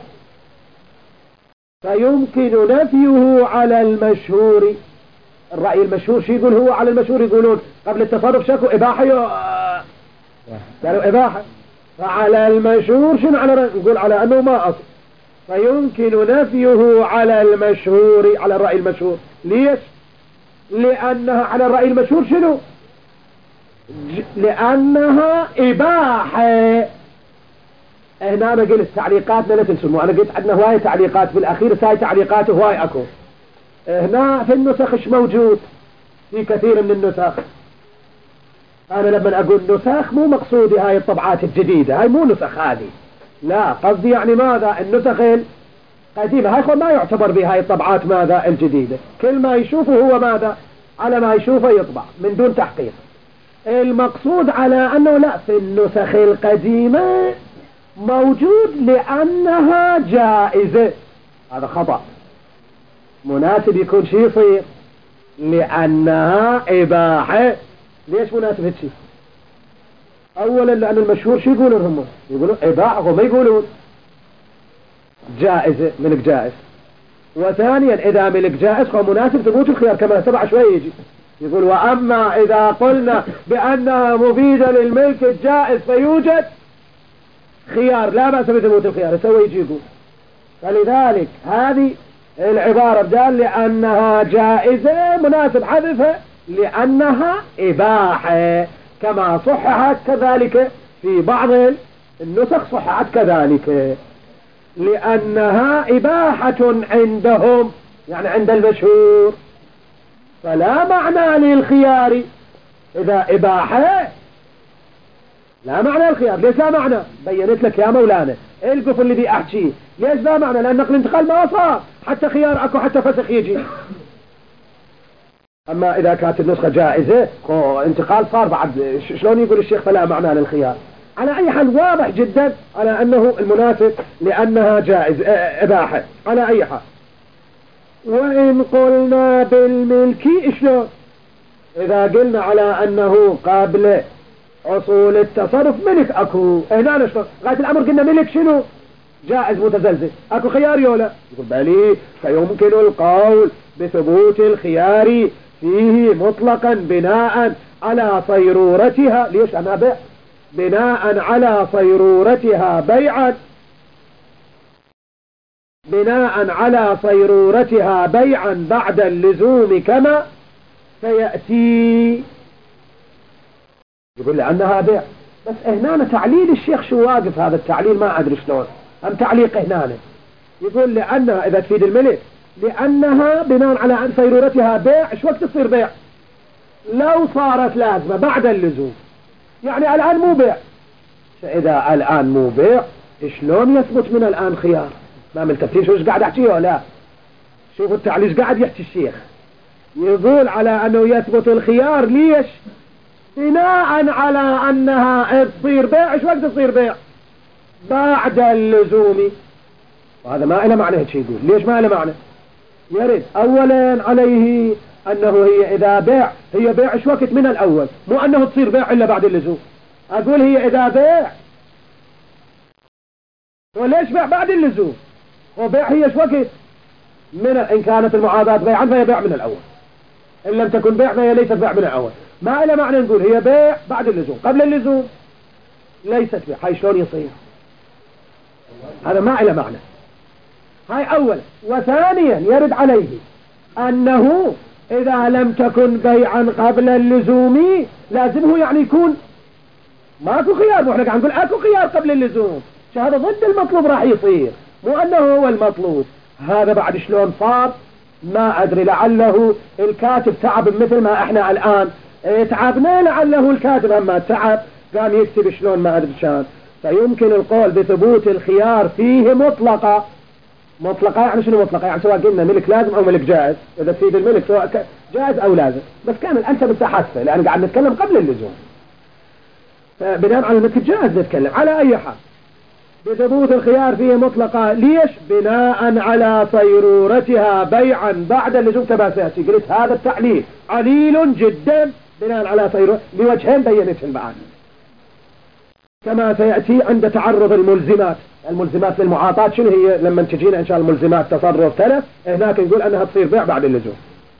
S1: فيمكن نفيه على المشهور. الرأي المشهور شو يقول هو على المشهور؟ يقولون قبل التصرف شكو إباحة، قالوا إباحة. فعلى المشهور شنو على يقول على أنه ما أصل. فيمكن نفيه على المشهور، على الرأي المشهور. ليش؟ لأنها على الرأي المشهور شنو؟ لأنها إباحة. هنا أنا قلت تعليقاتنا لا تنسوا، أنا قلت عندنا هواية تعليقات بالأخير، هاي تعليقات هواي أكو. هنا في النسخ مش موجود في كثير من النسخ. أنا لما أقول نسخ مو مقصودي هاي الطبعات الجديدة، هاي مو نسخ هذه، لا قصدي يعني ماذا النسخ القديمة. هاي ما يعتبر بهاي الطبعات ماذا الجديدة. كل ما يشوفه هو ماذا على ما يشوفه يطبع من دون تحقيق. المقصود على أنه لا، في النسخ القديمة موجود لأنها جائزة. هذا خطأ. مناسب يكون شيء يصير لأنها إباحة. ليش مناسب هالشي؟ أولا لأن المشهور شو يقولون هم؟ يقولون إباحة وما يقولون جائزة، ملك جائز. وثانيا إذا ملك جائز فهو مناسب ثبوت الخيار كما سبع شوي يجي يقول: وأما إذا قلنا بأنها مفيدة للملك الجائز فيوجد خيار لا بأس بثبوت الخيار. يسوي يجي يقول. فلذلك هذه العبارة بدال لأنها جائزة مناسب حذفها لأنها إباحة، كما صححت كذلك في بعض النسخ، صححت كذلك لأنها إباحة عندهم، يعني عند المشهور. فلا معنى للخيار إذا إباحة، لا معنى الخيار. ليش لا معنى؟ بينت لك يا مولانا القف اللي دي أحكيه. ليش لا معنى؟ لأن نقل انتقال ما صار، حتى خيار أكو حتى فسخ يجي. أما إذا كانت النسخة جائزة انتقال صار بعد، شلون يقول الشيخ فلا معنى للخيار؟ على أي حال واضح جدا على أنه المناسب لأنها جائز إباحة على أي حال. وإن قلنا بالملكي شلون؟ إذا قلنا على أنه قبل حصول التصرف ملك أكو، هنا شلون؟ غاية الأمر قلنا ملك شنو؟ جائز متزلزل. أكو خيار يولا؟ يقول بلي. فيمكن القول بثبوت الخيار فيه مطلقا بناء على صيرورتها. ليش أنا بيع؟ بناء على صيرورتها بيعا، بناء على صيرورتها بيعا بعد اللزوم كما سيأتي. يقول لأنها بيع. بس هنا تعليل الشيخ شو واقف هذا التعليل ما أدري شلون أم تعليق هنا. يقول لأنها إذا تفيد الملك لأنها بناء على أن صيرورتها بيع. شو وقت تصير بيع؟ لو صارت لازمة بعد اللزوم، يعني الآن مو بيع. فإذا الآن مو بيع شلون يثبت من الآن خيار؟ ما ملتفتين شو قاعد أحكيه ولا؟ شوفوا التعليق قاعد يحكي الشيخ يقول على أنه يثبت الخيار. ليش؟ بناء على أنها تصير بيع. شو وقت تصير بيع؟ بعد اللزوم. وهذا ما له معنى هالشيء. يقول ليش ما له معنى؟ يرد أولا عليه أنه هي إذا بيع، هي بيع إيش وقت من الأول، مو أنه تصير بيع إلا بعد اللزوم. أقول هي إذا بيع، وليش بيع بعد اللزوم؟ وبيع هي إيش وقت من إن كانت المعاضاة بيعا فهي بيع من الأول، إن لم تكن بيع فهي ليست بيع من الأول. ما إلى معنى نقول هي بيع بعد اللزوم، قبل اللزوم ليست بيع. هاي شلون يصير؟ هذا ما إلى معنى. هاي أولا. وثانيا يرد عليه أنه إذا لم تكن بيعا قبل اللزوم لازمه يعني يكون ماكو خيار. واحنا قاعد نقول اكو خيار قبل اللزوم، هذا ضد المطلوب راح يصير، مو انه هو المطلوب. هذا بعد شلون صار ما ادري، لعله الكاتب تعب مثل ما احنا الان تعبنا، لعله الكاتب اما تعب قام يكتب شلون ما ادري شان. فيمكن القول بثبوت الخيار فيه مطلقة. مطلقة يعني شنو مطلقة؟ يعني سواء قلنا ملك لازم او ملك جائز، اذا تفيد الملك سواء جائز او لازم، بس كان الانسب التحسه لان قاعد نتكلم قبل اللزوم، بناء على الملك جائز نتكلم. على اي حال بثبوت الخيار فيه مطلقة. ليش؟ بناء على صيرورتها بيعا بعد اللزوم كما سيأتي. قلت هذا التعليل عليل جدا بناء على صيرورة لوجهين بينتهم بعد كما سيأتي عند تعرض الملزمات. الملزمات للمعاطاة شنو هي؟ لما تجينا إن شاء الله الملزمات تصرف ثلاث هناك نقول أنها تصير بيع بعد اللزوم.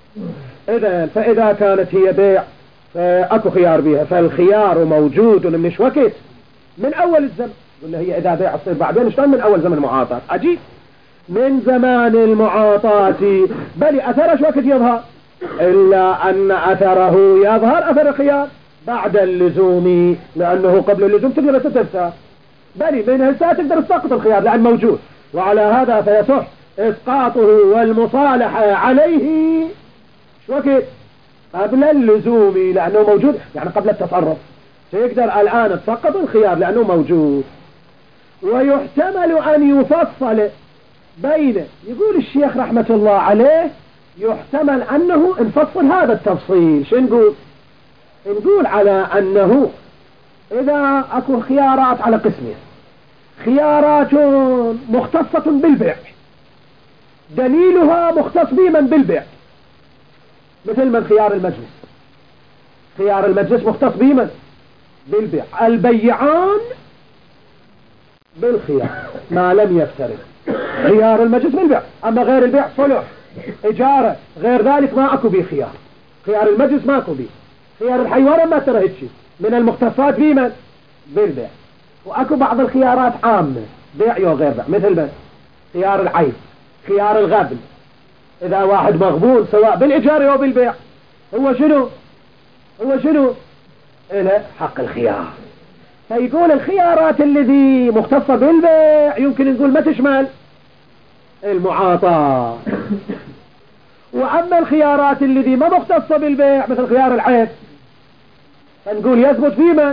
S1: فإذا كانت هي بيع فأكو خيار بها، فالخيار موجود من وقت من أول الزمن. قلنا هي إذا بيع تصير بعدين شلون من أول زمن المعاطاة؟ عجيب، من زمان المعاطاة بل أثر وقت يظهر، إلا أن أثره يظهر أثر الخيار بعد اللزوم، لأنه قبل اللزوم تقدر تتفسر، بل من هسه تقدر تسقط الخيار لأن موجود. وعلى هذا فيصح إسقاطه والمصالحة عليه وقت قبل اللزوم لأنه موجود، يعني قبل التصرف تقدر الآن تسقط الخيار لأنه موجود. ويحتمل أن يفصل بين، يقول الشيخ رحمة الله عليه، يحتمل أنه نفصل هذا التفصيل. شو نقول؟ نقول على أنه إذا أكو خيارات على قسمين، خيارات مختصة بالبيع دليلها مختص بمن بالبيع، مثل من خيار المجلس. خيار المجلس مختص بمن بالبيع، البيعان بالخيار ما لم يفترق. خيار المجلس بالبيع، أما غير البيع صلح إجارة غير ذلك ما أكو بيه خيار. خيار المجلس ما أكو بيه. خيار الحيوان ما ترى هيك من المختصات بمن بالبيع. وأكو بعض الخيارات عامة بيع وغير بيع، مثل من خيار العيب، خيار الغبن. إذا واحد مغبون سواء بالإجارة أو بالبيع هو شنو إله حق الخيار. فيقول الخيارات الذي مختصة بالبيع يمكن نقول ما تشمل المعاطاة. وأما الخيارات الذي ما مختصة بالبيع مثل خيار العيب فنقول يثبت في من؟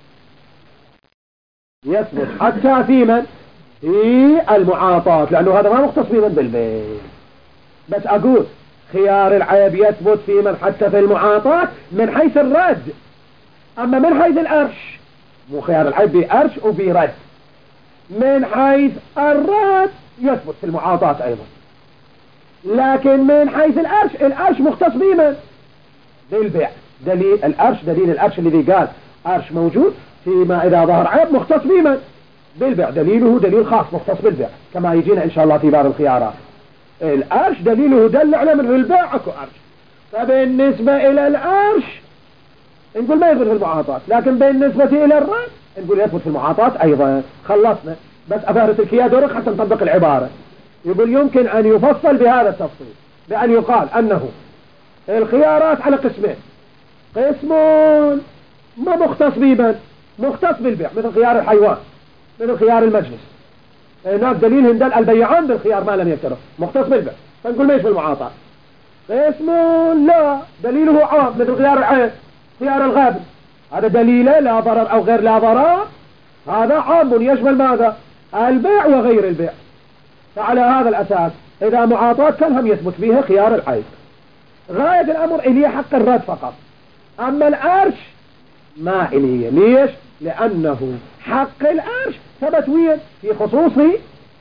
S1: يثبت حتى في من؟ في المعاطاة، لأنه هذا ما مختص في من بالبيع. بس أقول خيار العيب يثبت في من حتى في المعاطاة من حيث الرد. أما من حيث الأرش، مو خيار العيب بأرش وبرد، من حيث الرد يثبت في المعاطاة أيضا. لكن من حيث الأرش مختص بمن؟ بالبيع. دليل الأرش، دليل الأرش الذي قال أرش موجود فيما إذا ظهر عيب مختص بمن؟ بالبيع. دليله دليل خاص مختص بالبيع كما يجينا إن شاء الله في باب الخيارات. الأرش دليله دل على من البيع أكو أرش. فبالنسبة إلى الأرش نقول ما يثبت في المعاطاة، لكن بالنسبة إلى الرد نقول يثبت في المعاطاة أيضا. خلصنا، بس أفارة الكياد ورق حتى نطبق العبارة. يقول يمكن أن يفصل بهذا التفصيل بأن يقال أنه الخيارات على قسمين، قسم ما مختص بمن؟ مختص بالبيع مثل خيار الحيوان، مثل خيار المجلس. هناك دليل هندل البيعان بالخيار ما لم يفترق مختص بالبيع، فنقول ليش في المعاطاة. قسم لا دليله عام مثل خيار العين، خيار الغابن، هذا دليله لا ضرر أو غير لا ضرر، هذا عام يشمل ماذا؟ البيع وغير البيع. فعلى هذا الأساس إذا معاطاة كان هم يثبت فيها خيار العين. غاية الأمر إليه حق الرد فقط، أما الأرش ما إليه. ليش؟ لأنه حق الأرش ثبت وين؟ في خصوص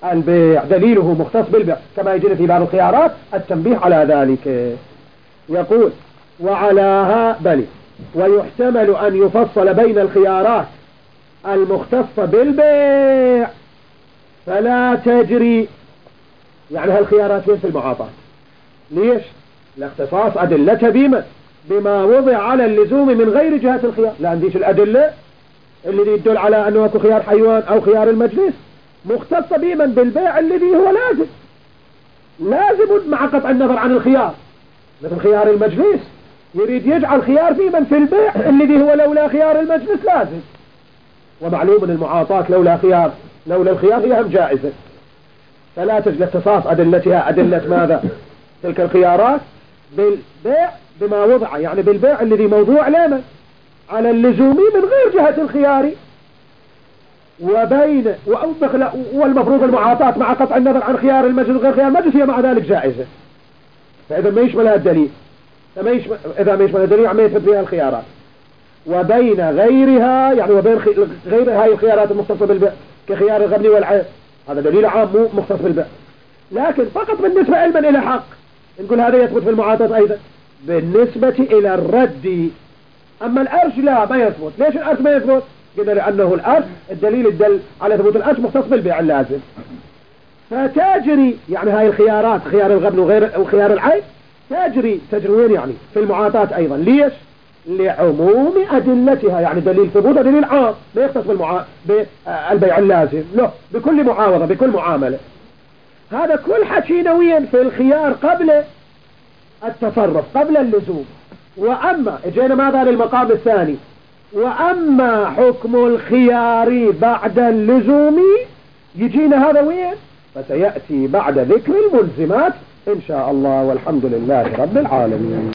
S1: البيع دليله مختص بالبيع، كما يجري في بعض الخيارات التنبيه على ذلك. يقول وعلاها بلي ويحتمل أن يفصل بين الخيارات المختصة بالبيع فلا تجري، يعني هالخيارات وين في المعاطاة؟ ليش؟ لاختصاص أدلتها بما وضع على اللزوم من غير جهة الخيار. لا عنديش الأدلة الذي يدل على أنه أكو خيار حيوان أو خيار المجلس مختصة بالبيع الذي هو لازم مع قطع النظر عن الخيار، مثل خيار المجلس يريد يجعل خيار في البيع الذي هو لولا خيار المجلس لازم، ومعلوم ان المعاطاة لولا الخيار هي هم جائزة. فلا تجد اختصاص أدلتها أدلة ماذا؟ تلك الخيارات بالبيع بما وضع، يعني بالبيع الذي موضوع لمن على اللزوم من غير جهة الخيار، والمفروض المعاطاة مع قطع النظر عن خيار المجلس وغير خيار المجلس هي مع ذلك جائزة. فإذا ما يشملها الدليل، إذا ما يشملها الدليل يعني يثبت فيها الخيارات. وبين غيرها، يعني وبين غير هاي الخيارات المختصة بالبيع كخيار الغبن والعيب، هذا دليل عام مو مختص بالبيع، لكن فقط بالنسبة علما إلى حق نقول هذا يثبت في المعاطاة أيضا بالنسبة إلى الرد. أما الأرش لا ما يثبت. ليش الأرش ما يثبت؟ قلنا لأنه الأرش الدليل الدل على ثبوت الأرش مختص بالبيع اللازم. فتجري يعني هاي الخيارات خيار الغبن وخيار العيب تجري وين يعني في المعاطاة أيضا. ليش؟ لعموم أدلتها، يعني دليل ثبوت دليل عام لا يختص بالبيع اللازم له بكل معاوضة بكل معاملة. هذا كل حكي نويا في الخيار قبل التصرف قبل اللزوم. وأما اجينا ماذا للمقام الثاني، وأما حكم الخيار بعد اللزوم يجينا هذا وين؟ فسيأتي بعد ذكر الملزمات إن شاء الله، والحمد لله رب العالمين.